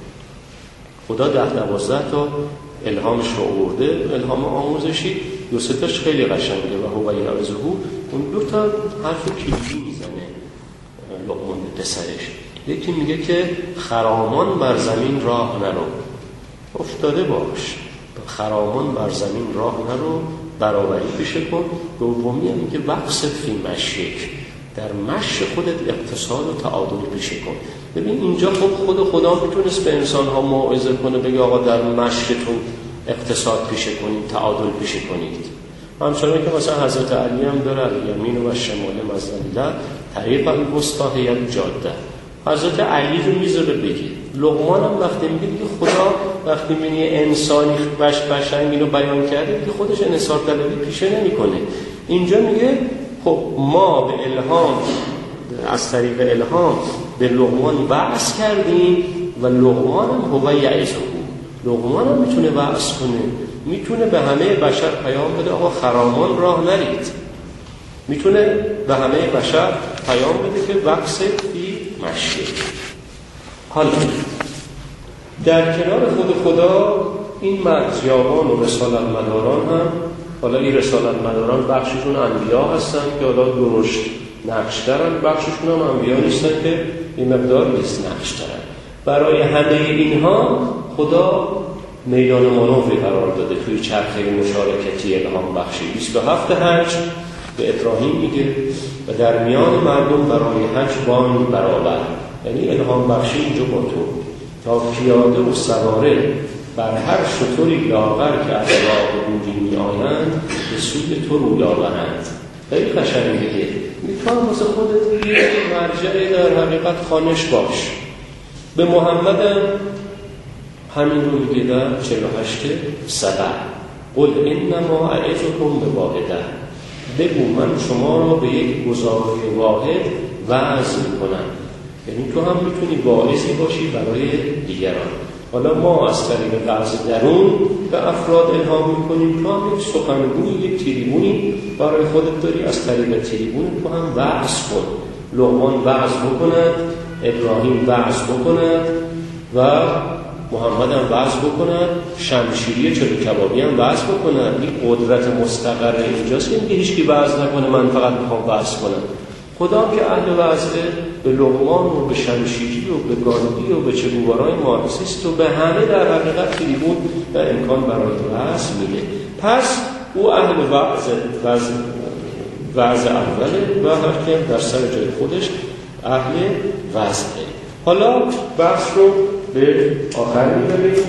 خدا ده دوازده تا الهامش رو آورده، الهام آموزشی. دو سه تاش خیلی قشنگه و هو یعظه، اون دو تا حرف کلیدی میزنه لقمان به پسرش. یکی میگه که خرامان بر زمین راه نرو، افتاده باش، خرامان بر زمین راه نرو، برابری پیشه کن. دومی هم که وقص فی مشیک، در مشی خودت اقتصاد و تعادل پیشه کن. ببین اینجا خب خود خدا میتونست به انسان ها موعظه کنه، بگه آقا در مشیتون اقتصاد پیشه کنید، تعادل پیشه کنید. همچنان که مثلا حضرت علی هم داره یمین و شمال مزدلیده طریق الوسطی جاده، حضرت علی رو میذاره بگه. لقمان هم وقتی میگه که خدا وقتی میبینی انسانی بش بشنگ اینو بیان کرده که خودش انحصار طلبی پیشه نمیکنه. اینجا میگه خب ما به الهام، از طریق الهام به لقمان وعظ کردیم و لقمان هم هو یعظه، لقمان هم میتونه وعظ کنه، میتونه به همه بشر پیام بده آقا خرامان راه نرید، میتونه به همه بشر پیام بده که وقت فی مشی. حالا در کنار خود خدا این مرزیابان و رسالت مداران هم، حالا این رسالت مداران بخششون انبیا هستن که حالا درشت نقش دارن، بخششون هم انبیا نیستن که این مقدار نیست نقش دارن. برای همه اینها خدا میدان مانوری قرار داده توی چرخه مشارکتی الهام بخشی. بیست و هفت حج به ابراهیم میگه و در میان مردم برای حج بان برابر، یعنی الهام بخشی اینجا با تو تا پیاده و سواره بر هر شطوری لاغر که از راه بودی می آیند به سوی تو رو یاورند. خیلی قشنگه، میتونم واسه خودت یه مرجع در حقیقت خانش باش. به محمد هم همین رو میگه در چهل و هشت سبع قل انما اعظکم بواحده، بگو من شما را به یک گزاره واحد وعظ میکنم. یعنی تو هم میتونی باعثی باشی برای دیگران. حالا ما از طریق وعظ درون به افراد الهام میکنیم، تو هم یک سخنگوی، یک تریبونی برای خودت داری، از طریق تریبون تو هم وعظ کن. لقمان وعظ بکند، ابراهیم وعظ بکند و محمد هم وعظ بکند، شمشیری چلو کبابی هم وعظ بکند. این قدرت مستقر اینجاست که هیچ کی وعظ نکنه من فقط میخوام وعظ کنم. خدا که اهل وعظه به لقمان و به شمشیری و به گاندی و به چگوارای مارکسیست و به همه در حقیقت تریبون و امکان برای وعظ میده. پس او اهل وعظ وعظ وعظ اوله و هر که در سر جای خودش اهل وعظه. حالا بحث رو به آخر میبریم.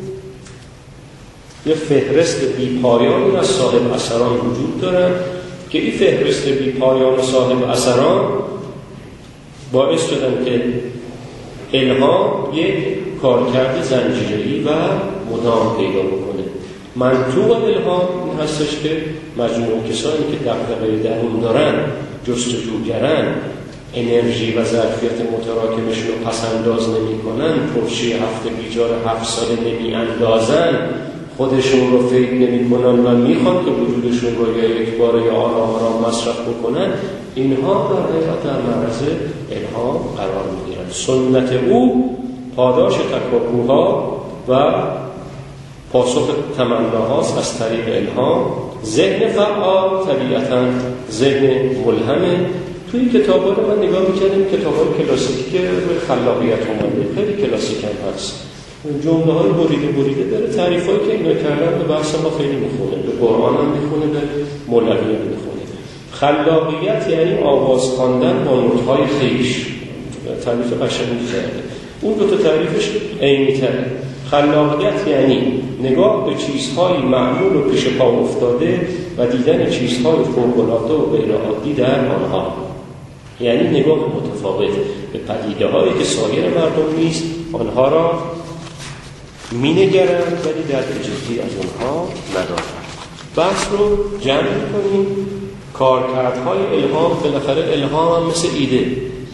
یه فهرست بی پایانی از صاحب اثران وجود دارن که این فهرست بی پایان صاحب اثران باعث شدن که الهام یک کارکرد زنجیره‌ای و مدام پیدا بکنه. منطوق الهام این هستش که مجموع کسانی که دغدغه درون دارن، جستجوگرن، انرژی و ظرفیت متراکمشون رو پسنداز نمی کنن، پرشی هفته بیجار هفت ساله نمی اندازن، خودشون رو فکر نمی کنن و میخوان که وجودشون رو یا یک بار یا آرام آرام مصرف بکنن، اینها در حقیقت در معرض الهام قرار میگیرن. سنت او پاداش تکاپوها و پاسخ تمناهاست از طریق الهام. ذهن فعال طبیعتاً ذهن ملهمه. توی کتاب‌ها رو من نگاه می‌کردم، کتاب‌های کلاسیکی که روی خلاقیت اومده خیلی کلاسیک هم هست، جمله‌های بریده بریده داره، تعریفایی که اینا کردن به بحث ما خیلی می‌خونه، به قرآن هم می‌خونه، به مولوی هم می‌خونه. خلاقیت یعنی آواز خواندن با نوت‌های خویش، تعریف قشنگی کرده. اون دو تا تعریفش عینی‌تره. خلاقیت یعنی نگاه به چیزهای معمول و پیش پا افتاده و دیدن چیزهای فوق‌العاده و غیرعادی در آنها، یعنی نگاه متفاوت به پدیده‌هایی که سایر مردم نیست، آنها را می‌نگرند ولی در جدی از آنها ندارند. بحث رو جمع کنیم. کارکردهای الهام، بالاخره الهام هم مثل ایده،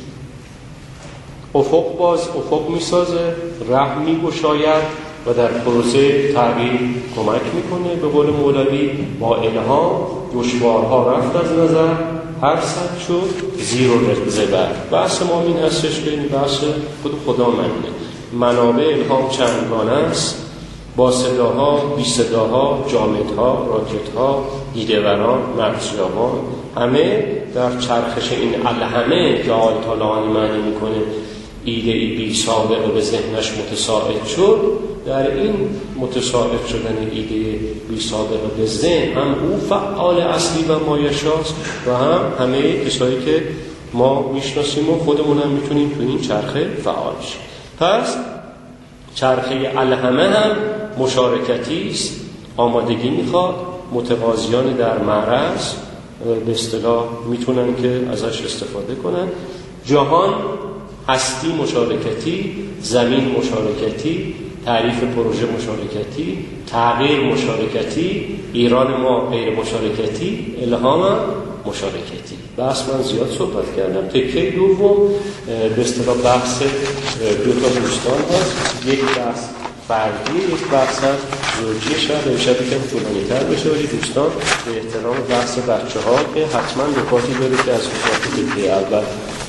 افق باز افق میسازه، ره میگشاید و در پروسه تغییر کمک میکنه. به قول مولوی با الهام دشوارها رفت از نظر، هر صد شد زیر و زبر. بحث ما این هستش که این بحث خود خدا منه. منابع الهام چندگانه است، با صداها، بی صداها، جامدها، راکتها، دیده‌وران، مرزیابان، همه در چرخش این الهمه که آل تالان معنی میکنه ایده ای بی سابقه به ذهنش متساعد شد. در این متساعد شدن ایده بی سابقه به ذهن هم او فعال اصلی و مایشاست و هم همه کسایی که ما میشناسیم و خودمون هم میتونیم تو این چرخه فعال شیم. پس چرخه الهمه هم مشارکتی است، آمادگی میخواد، متقاضیان در معرض به اصطلاح میتونن که ازش استفاده کنن. جهان هستی مشارکتی، زمین مشارکتی، تعریف پروژه مشارکتی، تغییر مشارکتی، ایران ما غیر مشارکتی، الهام مشارکتی. بحث من زیاد صحبت کردم. تکه دوم به اصطلاح بحث دو تا دوستان هست، یک بحث فردی، یک بحث زوجی. شاید امشب یکم طولانی‌تر بشه ولی دوستان به احترام بحث بچه‌ها که حتما نکاتی داره که از نکات تکه اول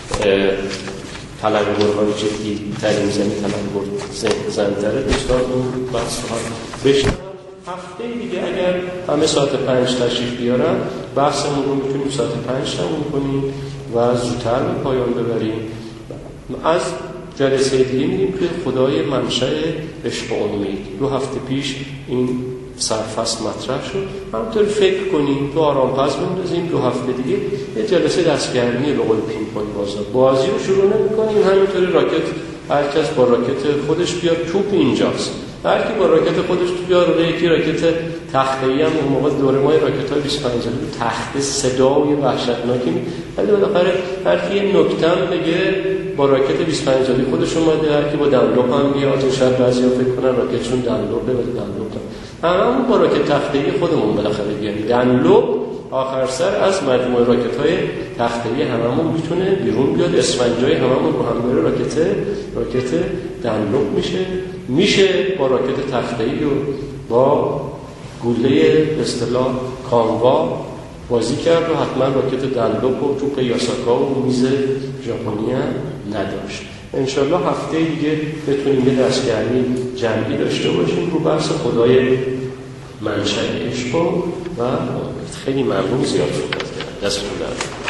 تلنگرهای جدی ترین زمین تلنگر زنده دوستان اون بحث ها بشنن. هفته دیگه اگر همه ساعت پنج تشریف بیارن بحثمون رو میتونیم ساعت پنج تموم کنیم و زودتر به پایان ببریم. از جلسه دیگه می‌بینیم که خدای منشأ عشق و امید. دو هفته پیش این سرفصل مطرح شد. همونطور فکر کنیم تو آرام پس بندازیم. دو هفته دیگه یه جلسه دستگرمی به قول پینگ پونگ بازار بازی رو شروع نمی‌کنیم. همینطوری راکت هر کس با راکت خودش بیاد، توپ اینجاست. هر کی با راکت خودش بیاد، یکی راکت تخته‌ای هم اون موقع دوره ما راکت‌های بیست و پنج ساله تخته صدای وحشتناکی می ولی بالاخره هر کی یه نکته بگه با راکت بیست و پنج ساله خودش اومده، هر کی با دنلوپ هم بیاد. شاید بعضیا فکر کنن راکتشون دنلوپه ولی دنلوپ نه، هممون با راکت تخته‌ای خودمون بالاخره بیایم. دنلوپ آخر سر از مجموعه راکت‌های تخته‌ای هممون میتونه بیرون بیاد، اسفنجای هممون رو هم بره راکت راکت دنلوپ میشه. میشه با راکت تخته‌ای و با گوله به اصطلاح کانوا بازی کرد و حتما راکت دنلوپ و توپ یاساکا و میز ژاپنی هم نداشت. انشالله هفته دیگه بتونیم یه دستگرمی جمعی داشته باشیم رو بحث خدای منشأ عشق و خیلی ممنون. زیاد شد دستتون درد.